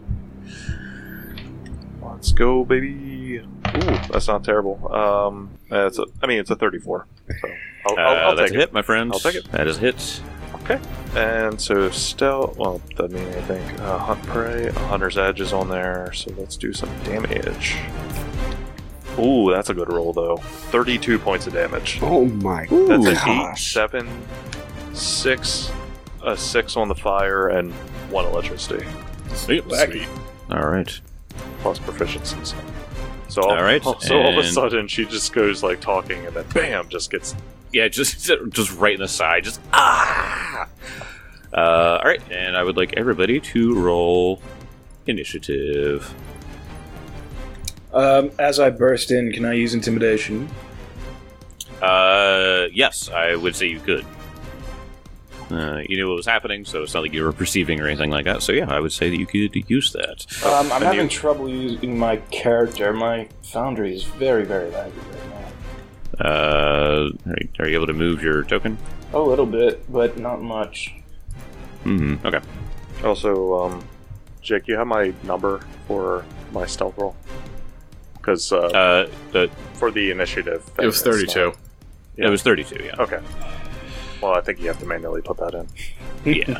Let's go, baby. Ooh, that's not terrible. Um, it's a, I mean, it's a thirty-four. So I'll, Uh, I'll, I'll that's take a it. hit, my friend. I'll take it. That is a hit. Okay. And so stealth, well, doesn't mean anything. Uh, hunt prey, a hunter's edge is on there, so let's do some damage. Ooh, that's a good roll, though. thirty-two points of damage. Oh my That's an eight, gosh. seven, six, a six on the fire, and one electricity, Sweet. Sweet. All right. plus proficiencies. So all, All right, so all of a and- sudden she just goes like talking, and then bam, just gets Yeah, just just right in the side. Just ah. Uh, all right, and I would like everybody to roll initiative. Um, as I burst in, can I use intimidation? Uh, yes, I would say you could. Uh, you knew what was happening, so it's not like you were perceiving or anything like that. So yeah, I would say that you could use that. Um, I'm And having you- trouble using my character. My foundry is very, very laggy right now. Uh, are you, are you able to move your token? A little bit, but not much. Hmm. Okay. also. Um, Jake, you have my number for my stealth roll because uh, Uh, the, for the initiative, It was thing, it's thirty-two. not- it was thirty-two. Yeah. Okay. Well, I think you have to manually put that in. Yeah.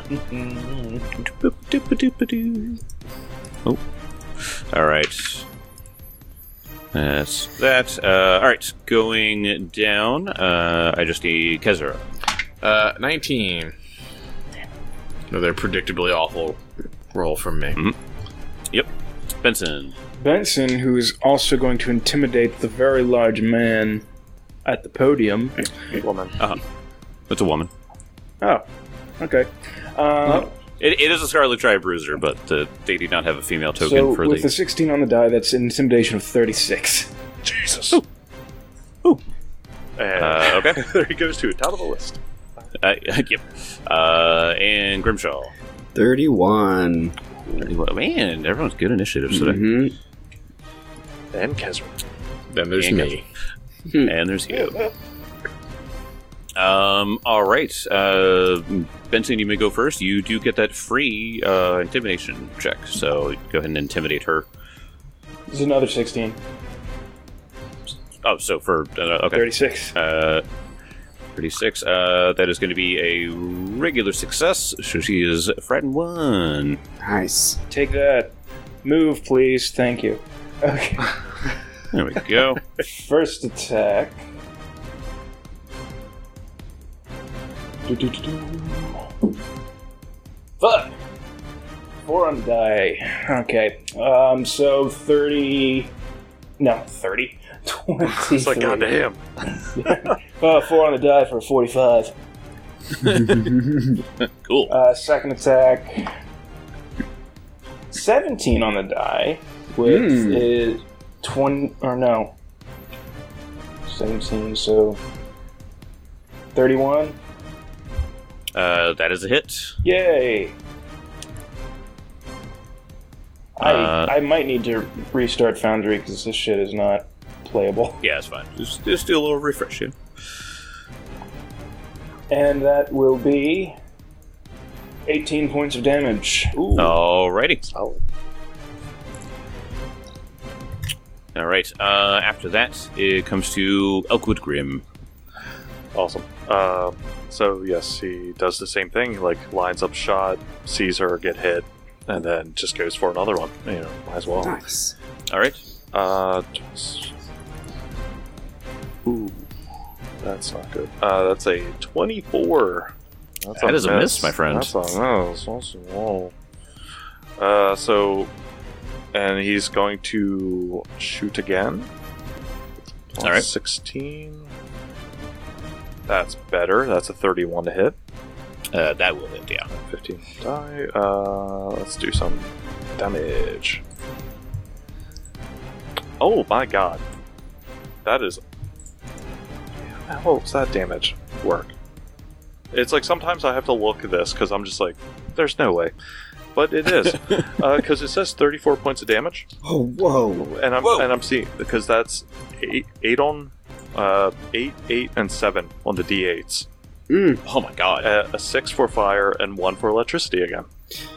Oh. All right. That's that. Uh, all right. Going down. Uh, I just need Kezra. Uh, nineteen. Another predictably awful roll from me. Mhm. Yep. Benson. Benson, who is also going to intimidate the very large man at the podium. Woman. That's a woman. Oh, okay. Uh, It, it is a Scarlet Tribe Bruiser, but uh, they do not have a female token so for with the. the sixteen on the die, that's an intimidation of thirty-six. Jesus. Ooh. And Uh, okay. there he goes to the top of the list. Uh, yep. Uh, and Grimshaw. thirty-one. Man, everyone's good initiatives today. Mhm. And Kezra. Then there's And me. And there's you. Um. All right. Uh, Benson, you may go first. You do get that free uh, intimidation check, so go ahead and intimidate her. This is another sixteen. Oh, so for uh, okay, thirty-six. uh, thirty-six. Uh, that is going to be a regular success. So she is frightened one. Nice. Take that. Move, please. Thank you. Okay. There we go. First attack. Do-do-do-do. Fuck! Four on the die. Okay. Um, so thirty. No, thirty. twenty-three. It's like, goddamn. Uh, four on the die for forty-five. Cool. Uh, second attack. seventeen on the die. With Hmm. is twenty. Or no. seventeen, so. thirty-one. Uh, that is a hit. Yay! I Uh, I might need to restart Foundry because this shit is not playable. Yeah, it's fine. Just, just do a little refresh, yeah. And that will be eighteen points of damage. Ooh. Alrighty. Solid. All right. Uh, after that, it comes to Elkwood Grim. Awesome. Uh, so yes, he does the same thing. He like lines up shot, sees her get hit, and then just goes for another one. You know, might as well. Nice. All right. Uh, just- ooh, that's not good. Uh, that's a twenty-four. That's That is a miss, my friend. That's a miss. That's a roll. Uh, so, and he's going to shoot again. All right. sixteen. That's better. That's a thirty-one to hit. Uh, that will hit, yeah. fifteen die. Uh, let's do some damage. Oh my god. That is... How does that damage work? It's like sometimes I have to look at this because I'm just like, there's no way. But it is. Because uh, it says thirty-four points of damage. Oh, whoa. And I'm, Whoa. and I'm seeing... Because that's eight, eight on... Uh, eight, eight, and seven on the D eights. Mm. Oh my god. Uh, a six for fire and one for electricity again.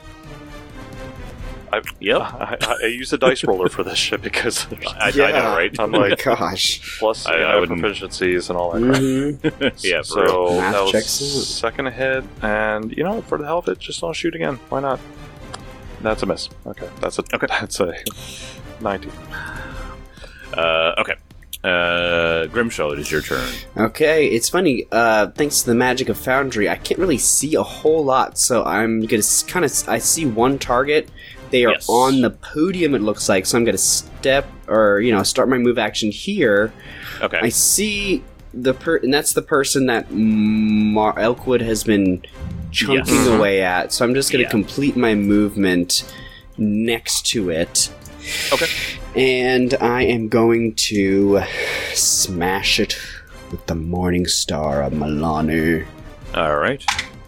I, Yep. I, I, I use a dice roller for this shit because I, I Yeah. know, right? I'm Oh my like gosh. plus I- you I know, wouldn't- proficiencies and all that. Crap. Mm-hmm. yeah, for so real. Math that was checks out. second hit, and you know, for the hell of it, just don't shoot again. Why not? That's a miss. Okay, that's a Okay. That's a ninety. Uh, okay. Uh, Grimshaw, it is your turn. Okay, it's funny. Uh, thanks to the magic of Foundry, I can't really see a whole lot, so I'm gonna kind of. I see one target. They are Yes. on the podium. It looks like, so I'm gonna step or you know start my move action here. Okay. I see the per, and that's the person that Mar- Elkwood has been chunking Yes. away at. So I'm just gonna Yeah. complete my movement next to it. Okay. And I am going to smash it with the Morning Star of Milani. All right.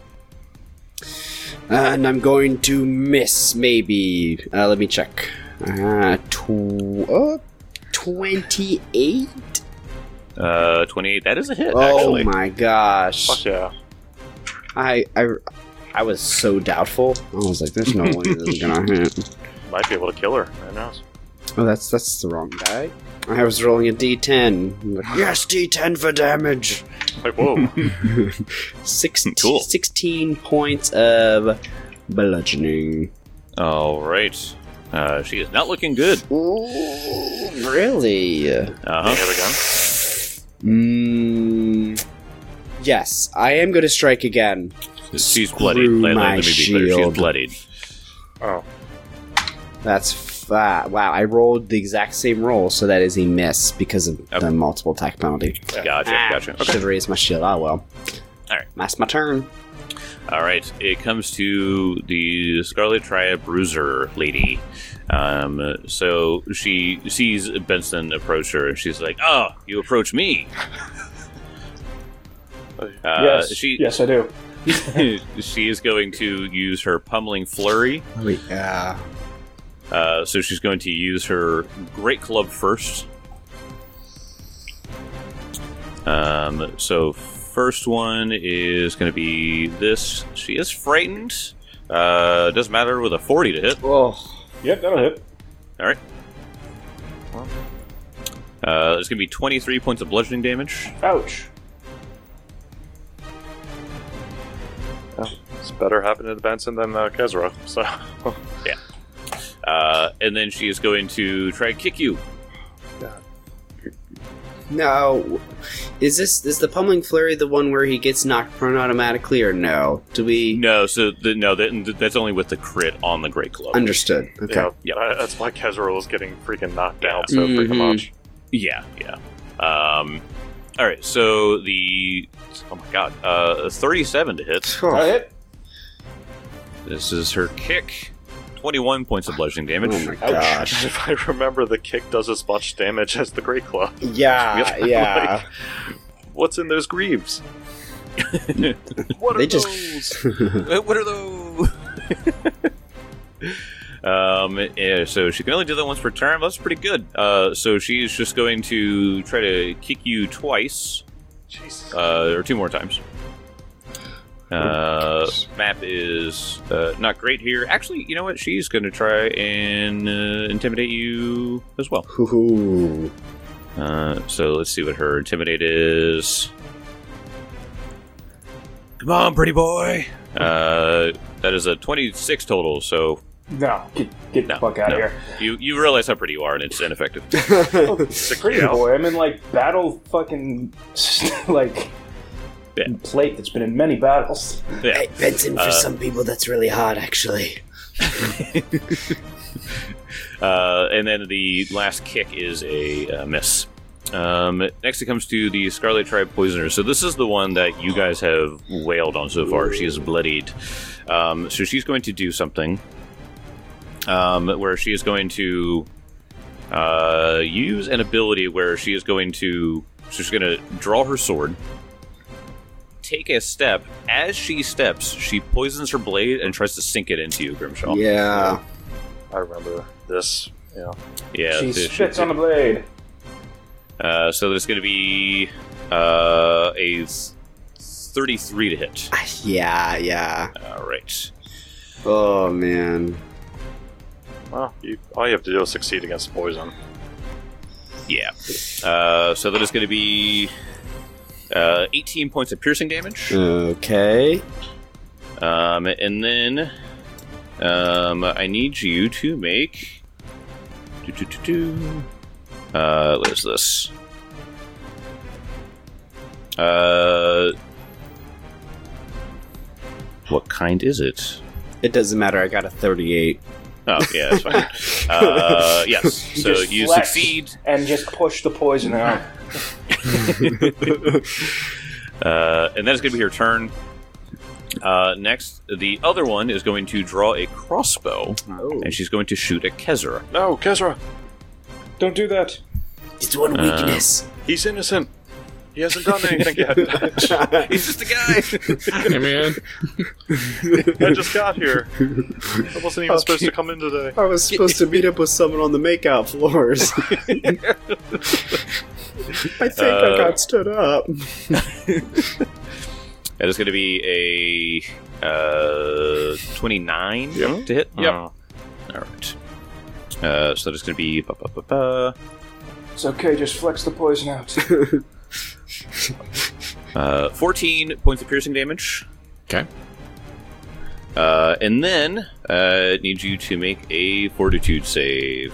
And I'm going to miss, maybe. Uh, let me check. Uh, tw- uh, twenty-eight? Uh, twenty-eight. That is a hit, Oh actually. my gosh. Fuck yeah. I, I, I was so doubtful. I was like, there's no way this is gonna hit. Might be able to kill her. Who knows? Oh, that's that's the wrong guy. I was rolling a d ten. I'm like, yes, d ten for damage. Like, whoa. sixteen, Cool. sixteen points of bludgeoning. All right. Uh, she is not looking good. Ooh, really? Uh You huh. hit again? Mm, yes, I am going to strike again. She's bloodied. Screw Let, let my me be clear. She's shield. bloodied. Oh. That's fat. Wow, I rolled the exact same roll, so that is a miss because of Okay. the multiple attack penalty. Gotcha. Gotcha. Okay. Should have raised my shield. Ah, well. Alright. That's my turn. All right. It comes to the Scarlet Triad Bruiser lady. Um, so she sees Benson approach her, and she's like, "Oh, you approach me." Uh, yes, She yes, I do. she is going to use her pummeling flurry. Oh, yeah. Uh, so she's going to use her great club first. Um, so first one is going to be this. She is frightened. Uh, doesn't matter with a forty to hit. Oh. Yep, that'll hit. All right. Uh, there's going to be twenty-three points of bludgeoning damage. Ouch. It's better happening to Benson than uh, Kezra. So, Uh, and then she is going to try and kick you. No. Is this is the pummeling flurry the one where he gets knocked prone automatically, or no? Do we No, so the, no, that, that's only with the crit on the great club. understood? Okay. yeah, Yep. uh, that's why Kezra was getting freaking knocked down so Mhm. freaking much. Yeah, yeah. Um, all right, so the oh my god, uh, thirty-seven to hit. Oh. That'll hit. This is her kick. Twenty-one points of bludgeoning damage. Oh my Ouch. gosh. If I remember, the kick does as much damage as the Great Club. Yeah, yeah. What's in those greaves? What are They just- those? what are those? um, yeah, so she can only do that once per turn. That's pretty good. Uh, so she's just going to try to kick you twice, Jesus. uh, or two more times. Uh, map is uh, not great here. Actually, you know what? She's going to try and uh, intimidate you as well. Ooh. Uh, so let's see what her intimidate is. Come on, pretty boy. Uh, that is a twenty-six total. So No, get, get no, the fuck out no. of here. You you realize how pretty you are, and it's ineffective. Pretty boy. I'm in like battle fucking like Yeah. plate that's been in many battles. Yeah. Hey, Benson, for Uh, some people, that's really hot, actually. Uh, and then the last kick is a uh, miss. Um, next, it comes to the Scarlet Tribe Poisoner. So this is the one that you guys have wailed on so far. She is bloodied. Um, so she's going to do something um, where she is going to uh, use an ability where she is going to... So she's going to draw her sword, take a step. As she steps, she poisons her blade and tries to sink it into you, Grimshaw. Yeah. I remember this. Yeah. Yeah, She so spits on the blade. Uh, so there's going to be uh, a thirty-three to hit. Yeah, yeah. All right. Oh, man. Well, you, all you have to do is succeed against poison. Yeah. Uh, so that is going to be uh, eighteen points of piercing damage. Okay. Um, and then um, I need you to make... Do, do, do, do. Uh, what is this? Uh, what kind is it? It doesn't matter, I got a thirty-eight. Oh, yeah, that's fine. uh, yes, You so just you flex succeed. and just push the poison out. Uh, and that is going to be her turn. Uh, next, the other one is going to draw a crossbow, Oh. and she's going to shoot at Kezra. No, Kezra! Don't do that. It's one Uh, weakness. He's innocent! He hasn't done anything yet. He's just a guy! Hey, man. I just got here. I wasn't even supposed to come in today. I was supposed to meet up with someone on the makeout floors. I think I Uh, got stood up. That is going to be a uh, twenty-nine Yep. to hit. Yep. All right. Uh, so that's going to be... Ba, ba, ba, ba. It's okay, just flex the poison out. Uh, fourteen points of piercing damage. Okay. Uh, and then uh, it needs you to make a fortitude save.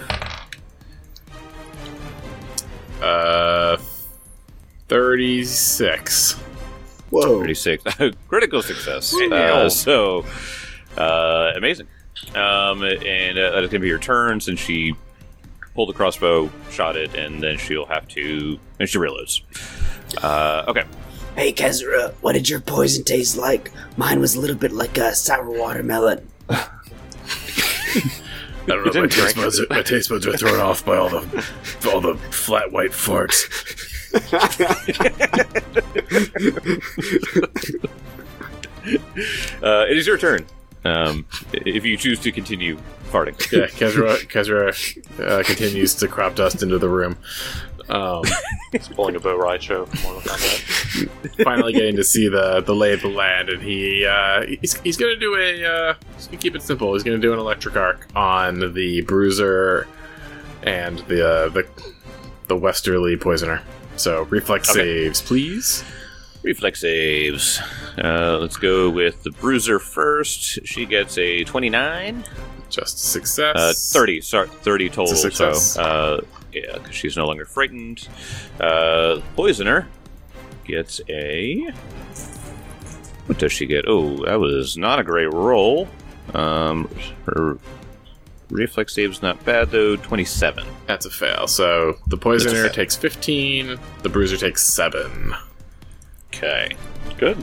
Uh, thirty-six. Whoa. thirty-six. Critical success. Wow. Uh, so, uh, amazing. Um, and uh, that is going to be your turn since she pulled the crossbow, shot it, and then she'll have to... And she reloads. Uh, okay. Hey, Kezra, what did your poison taste like? Mine was a little bit like a sour watermelon. I don't know. My didn't taste, drink buds it. are, my taste buds are thrown off by all the all the flat white farts. Uh, it is your turn. Um, if you choose to continue farting. Yeah, Kezra, Kezra uh, continues to crop dust into the room. Um, He's pulling a Bo Raicho from Mortal Kombat. finally getting to see the, the lay of the land, and he uh, he's, he's going to do a uh, he's going to keep it simple. He's going to do an electric arc on the bruiser and the uh, the the westerly poisoner. So reflex Okay. saves, please. Reflex saves. Uh, let's go with the bruiser first. She gets a twenty-nine. Just a success. Uh, thirty. Sorry, thirty total. It's a success. So, uh, yeah, because she's no longer frightened. Uh, poisoner gets a. What does she get? Oh, that was not a great roll. Um, her reflex save's not bad though. Twenty-seven. That's a fail. So the poisoner fail. takes fifteen. The bruiser takes seven. Okay. Good.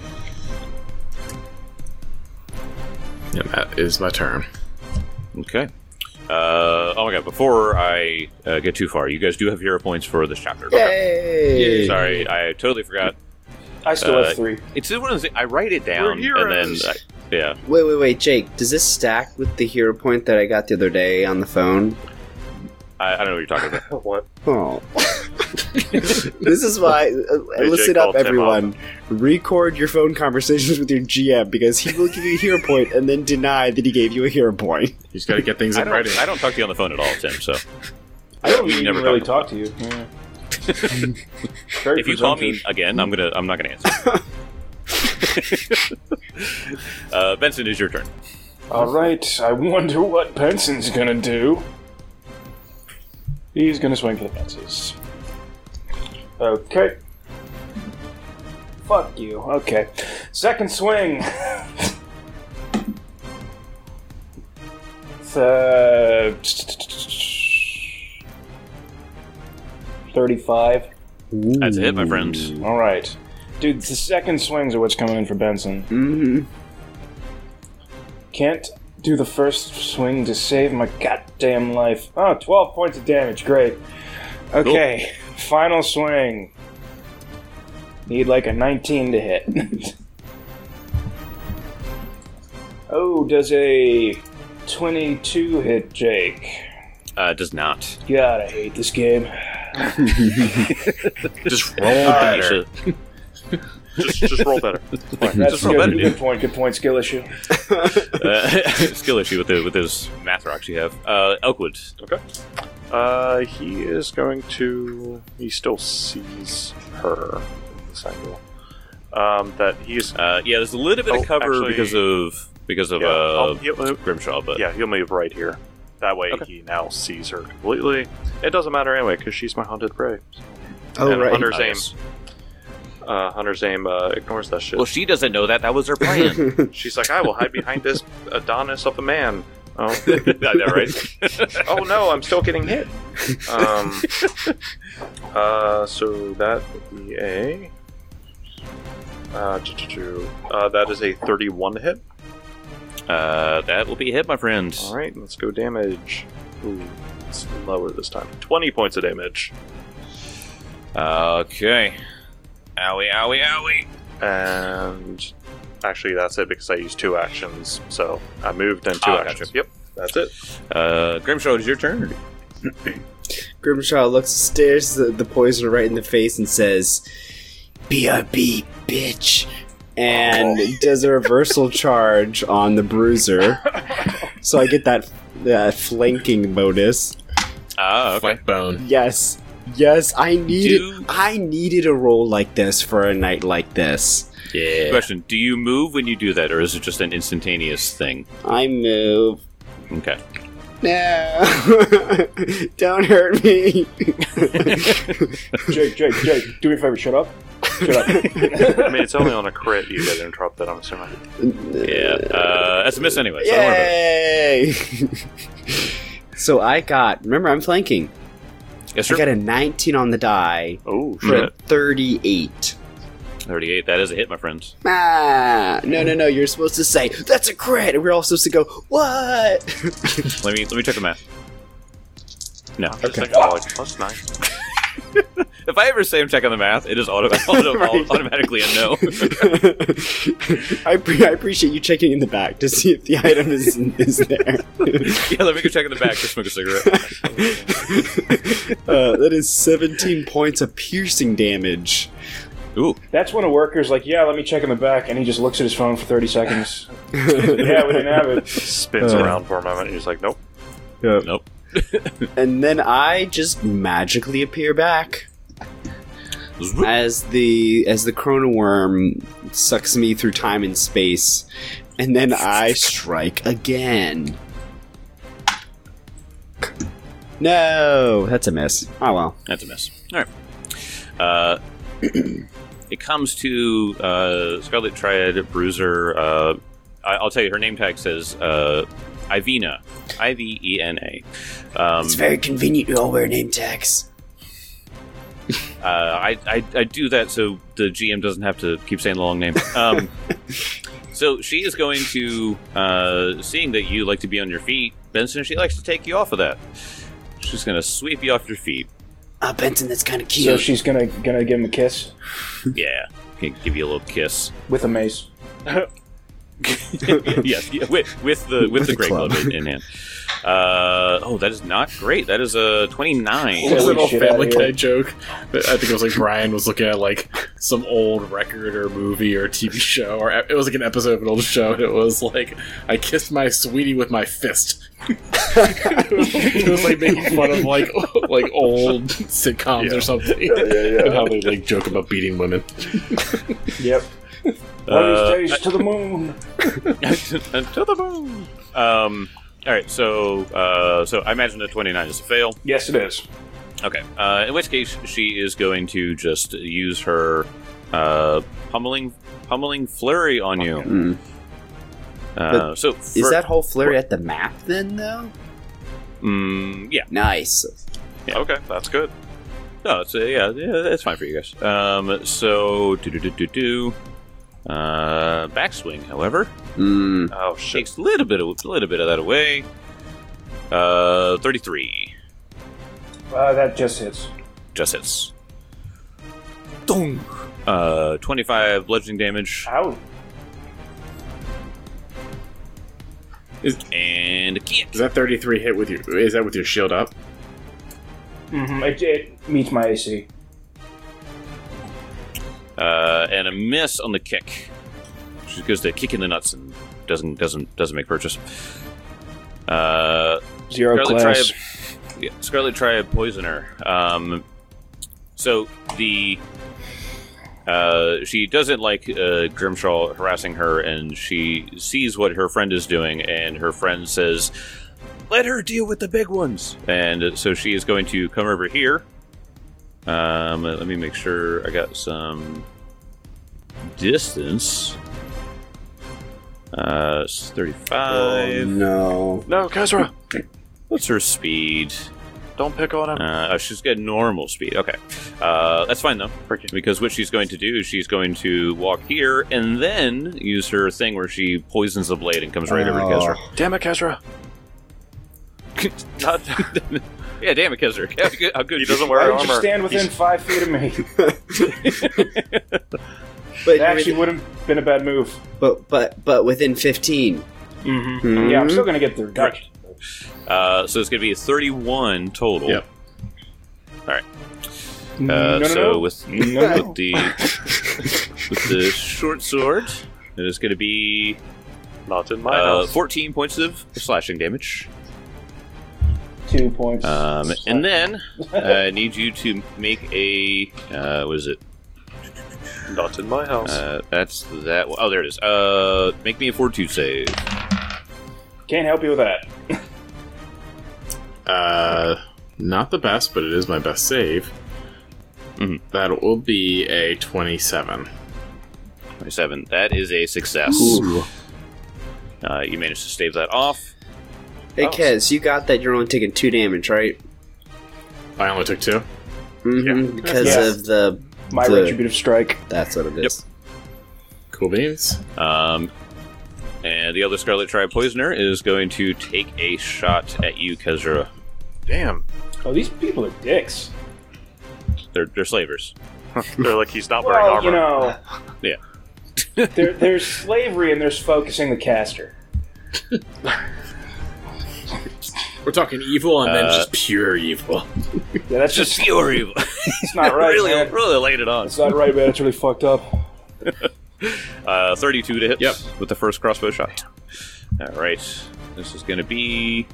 And that is my turn. Okay. Uh, oh my god! Before I uh, get too far, you guys do have hero points for this chapter. Yay! Sorry, I totally forgot. I still Uh, have three. It's one of those things, I write it down We're and then heroes. I, yeah. Wait, wait, wait, Jake, does this stack with the hero point that I got the other day on the phone? I, I don't know what you're talking about. What? Oh. This is why. Uh, listen called up, Tim everyone. Record your phone conversations with your G M because he will give you a hero point and then deny that he gave you a hero point. He's got to get things I in don't, writing. I don't talk to you on the phone at all, Tim. So I don't We've even never really talked talk to you. Yeah. Very if you call me presumptuous. again, I'm gonna I'm not gonna answer. uh, Benson, is your turn. All right, I wonder what Benson's gonna do. He's gonna swing for the fences. Okay. Fuck you. Okay. Second swing. Uh, thirty-five. That's a hit, my friend. All right. Dude, the second swings are what's coming in for Benson. Mm-hmm. Can't do the first swing to save my goddamn life. Oh, twelve points of damage. Great. Okay, final swing. Need like a nineteen to hit. Oh, does a twenty-two hit Jake? Uh, does not. God, I hate this game. Just roll better. Just, just roll better. That's Just roll good, better, good dude. point, good point, skill issue. Uh, skill issue with the with those math rocks you have. Uh, Elkwood. Okay. Uh, he is going to. He still sees her in this angle. Um, that he's. Uh, yeah, there's a little bit Oh, of cover actually- because of because of Yeah, uh, I'll- he'll- Grimshaw, but Yeah, he'll move right here. That way, Okay. he now sees her completely. It doesn't matter anyway because she's my hunted prey. Oh, and right. Hunter's Ah, aim. yes. Uh, Hunter's aim uh, ignores that shit. Well, she doesn't know that. That was her plan. She's like, I will hide behind this Adonis of a man. Oh, I know, right? oh no, I'm still getting hit. Um, uh, so that would be a. Uh, choo-choo-choo. uh, that is a thirty-one hit. Uh, that will be a hit, my friend. All right, let's go damage. Ooh, it's lower this time. twenty points of damage. Okay. Owie, owie, owie. And actually, that's it because I used two actions. So I moved and two Ah, actions. gotcha. Yep, that's it. Uh, Grimshaw, it's your turn. Grimshaw looks, stares the, the poisoner right in the face and says, B R B, bitch. And does a reversal charge on the bruiser. So I get that, that flanking bonus. Ah, okay. Flat bone. Yes. Yes, I needed Do- I needed a roll like this for a night like this. Yeah. Question: do you move when you do that, or is it just an instantaneous thing? I move. Okay. No. Don't hurt me. Jake, Jake, Jake, do me a favor, shut up. Shut up. I mean, it's only on a crit you get interrupted, I'm assuming. Yeah. Uh, that's a miss anyway. So don't worry about it. Yay! So I got, remember I'm flanking. Yes, I sir. got a nineteen on the die Oh, for shit. thirty-eight. Thirty-eight. That is a hit, my friends. Ah, no, no, no. You're supposed to say, that's a crit. And we're all supposed to go, what? Let me let me check the math. No. I'm just thinking, like, plus nine. If I ever say I'm checking the math, it is auto- auto- Right. automatically a no. I, pre- I appreciate you checking in the back to see if the item is, is there. Yeah, let me go check in the back to smoke a cigarette. uh, that is seventeen points of piercing damage. Ooh. That's when a worker's like, yeah, let me check in the back, and he just looks at his phone for thirty seconds. Yeah, we didn't have it. Spins Uh. around for a moment, and he's like, nope. Nope. And then I just magically appear back as the as the Chrono Worm sucks me through time and space, and then I strike again. No, that's a miss. Oh well. That's a miss. All right. Uh, it comes to uh, Scarlet Triad Bruiser. Uh, I- I'll tell you, her name tag says uh, Ivena. I V E N A. Um, It's very convenient you all wear name tags. uh, I, I, I do that so the G M doesn't have to keep saying the long name. Um, so she is going to, uh, seeing that you like to be on your feet, Benson, she likes to take you off of that. She's going to sweep you off your feet. Ah, Benson, that's kind of So cute. she's gonna gonna give him a kiss Yeah. Can give you a little kiss. with a mace. Yes, yeah, with, with the with, With the the great club. club in, in hand. Uh, oh, that is not great. That is a twenty-nine. It was an Holy old shit, Family outta here. Guy joke. I think it was like Brian was looking at like some old record or movie or T V show, or it was like an episode of an old show, and it was like, I kissed my sweetie with my fist. it, was, it was like making fun of like like old sitcoms Yeah. or something, yeah, yeah. and how they like joke about beating women. Yep. Uh, One of these days to the moon. to the moon. Um. All right. So, uh, so I imagine a twenty-nine is a fail. Yes, it is. Okay. Uh, in which case, she is going to just use her uh, pummeling pummeling flurry on you. Mm. Uh, But so Is for- that whole flurry at the map then, though? Mm, yeah. Nice. Yeah. Okay, that's good. No, it's uh, yeah, yeah, that's fine for you guys. Um, so do do do do do. Uh, backswing, however, Mm. Oh shit! takes a little bit of a little bit of that away. Uh, thirty-three Uh, that just hits. just hits. Dong. Uh, twenty-five bludgeoning damage Ow. and a kick. Is that thirty-three hit with your? Is that with your shield up? Mm-hmm. It, it meets my A C. Uh, and a miss on the kick. She goes to kick in the nuts and doesn't doesn't doesn't make purchase. Uh, Zero Scarlet class. Tribe, yeah, Scarlet Tribe Poisoner. Um, so the uh, she doesn't like uh, Grimshaw harassing her, and she sees what her friend is doing, and her friend says, "Let her deal with the big ones." And so she is going to come over here. Um, let me make sure I got some distance. Uh, it's thirty-five. Oh, no. No, Kezra, What's her speed? don't pick on him. Uh, oh, she's got normal speed. Okay. Uh, that's fine, though. Freaking- Because what she's going to do is she's going to walk here and then use her thing where she poisons the blade and comes right over to Kezra. Damn it, Kezra! Not, Yeah, damn it, Kezra. How good, how good he doesn't Why wear did you armor. stand within five feet of me? But, That actually wouldn't have been a bad move. but but but within fifteen. Mm-hmm. Mhm. Yeah, I'm still gonna get the reduction. Uh, so it's going to be a thirty-one total. Yep. Uh, no, no, so no. with, No, no. with the with the short sword, it is going to be Not in my uh, house. fourteen points of slashing damage. Two points. Um, and then I need you to make a uh, what is it? Not in my house. Uh, that's that. Oh, there it is. Uh, make me a fortitude save. Can't help you with that. Uh, not the best, but it is my best save. Mhm. That will be a twenty-seven. Twenty-seven. That is a success. Ooh. Uh, you managed to stave that off. Hey, Oh. Kez, you got that you're only taking two damage, right? I only took two. Mm-hmm. Because Yeah. of the. My the retributive strike. That's what it is. Cool beans. Um, and the other Scarlet Tribe Poisoner is going to take a shot at you, Kezra. Damn. Oh, these people are dicks. They're they're slavers. They're like, he's not wearing Well, armor. you know, Yeah. there, there's slavery and there's focusing the caster. We're talking evil and then Uh, just pure evil. Yeah, that's Just just pure evil. it's not right, really, man. really laid it on. It's not right, man. It's really fucked up. Uh, thirty-two to hit. Yep. With the first crossbow shot. All right. This is going to be.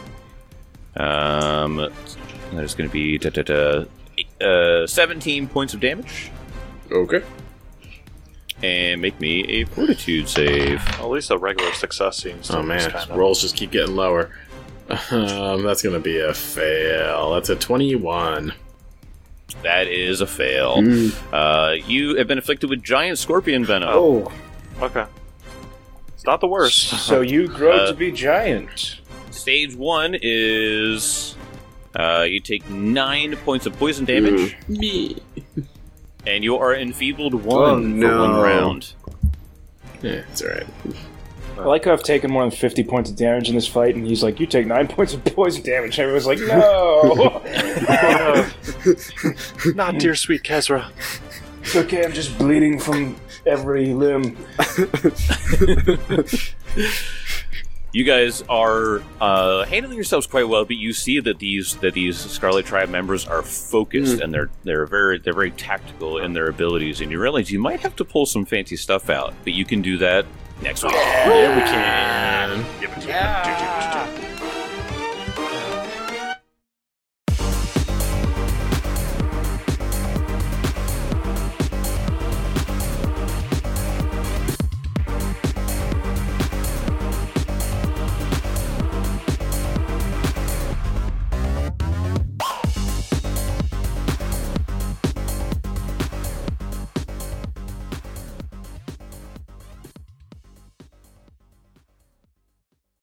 Um, that is going to be da, da, da, uh, seventeen points of damage, Okay. and make me a fortitude save. At least a regular success seems to Oh man, kind of... rolls just keep getting lower. Um, that's gonna be a fail. That's a twenty-one. That is a fail. Mm. Uh, you have been afflicted with giant scorpion venom. Oh. Okay. It's not the worst. So you grow Uh, to be giant. Stage one is uh, you take nine points of poison damage, Me. and you are enfeebled one Oh, for no. one round. Yeah, it's alright. I like how I've taken more than fifty points of damage in this fight, and he's like, "You take nine points of poison damage." Everyone's like, "No, Not dear sweet Kezra. it's okay. I'm just bleeding from every limb." You guys are uh, handling yourselves quite well, but you see that these that these Scarlet Tribe members are focused Mm. and they're they're very they're very tactical in their abilities, and you realize you might have to pull some fancy stuff out, but you can do that next week. Yeah, we can. Give it to Yeah. him.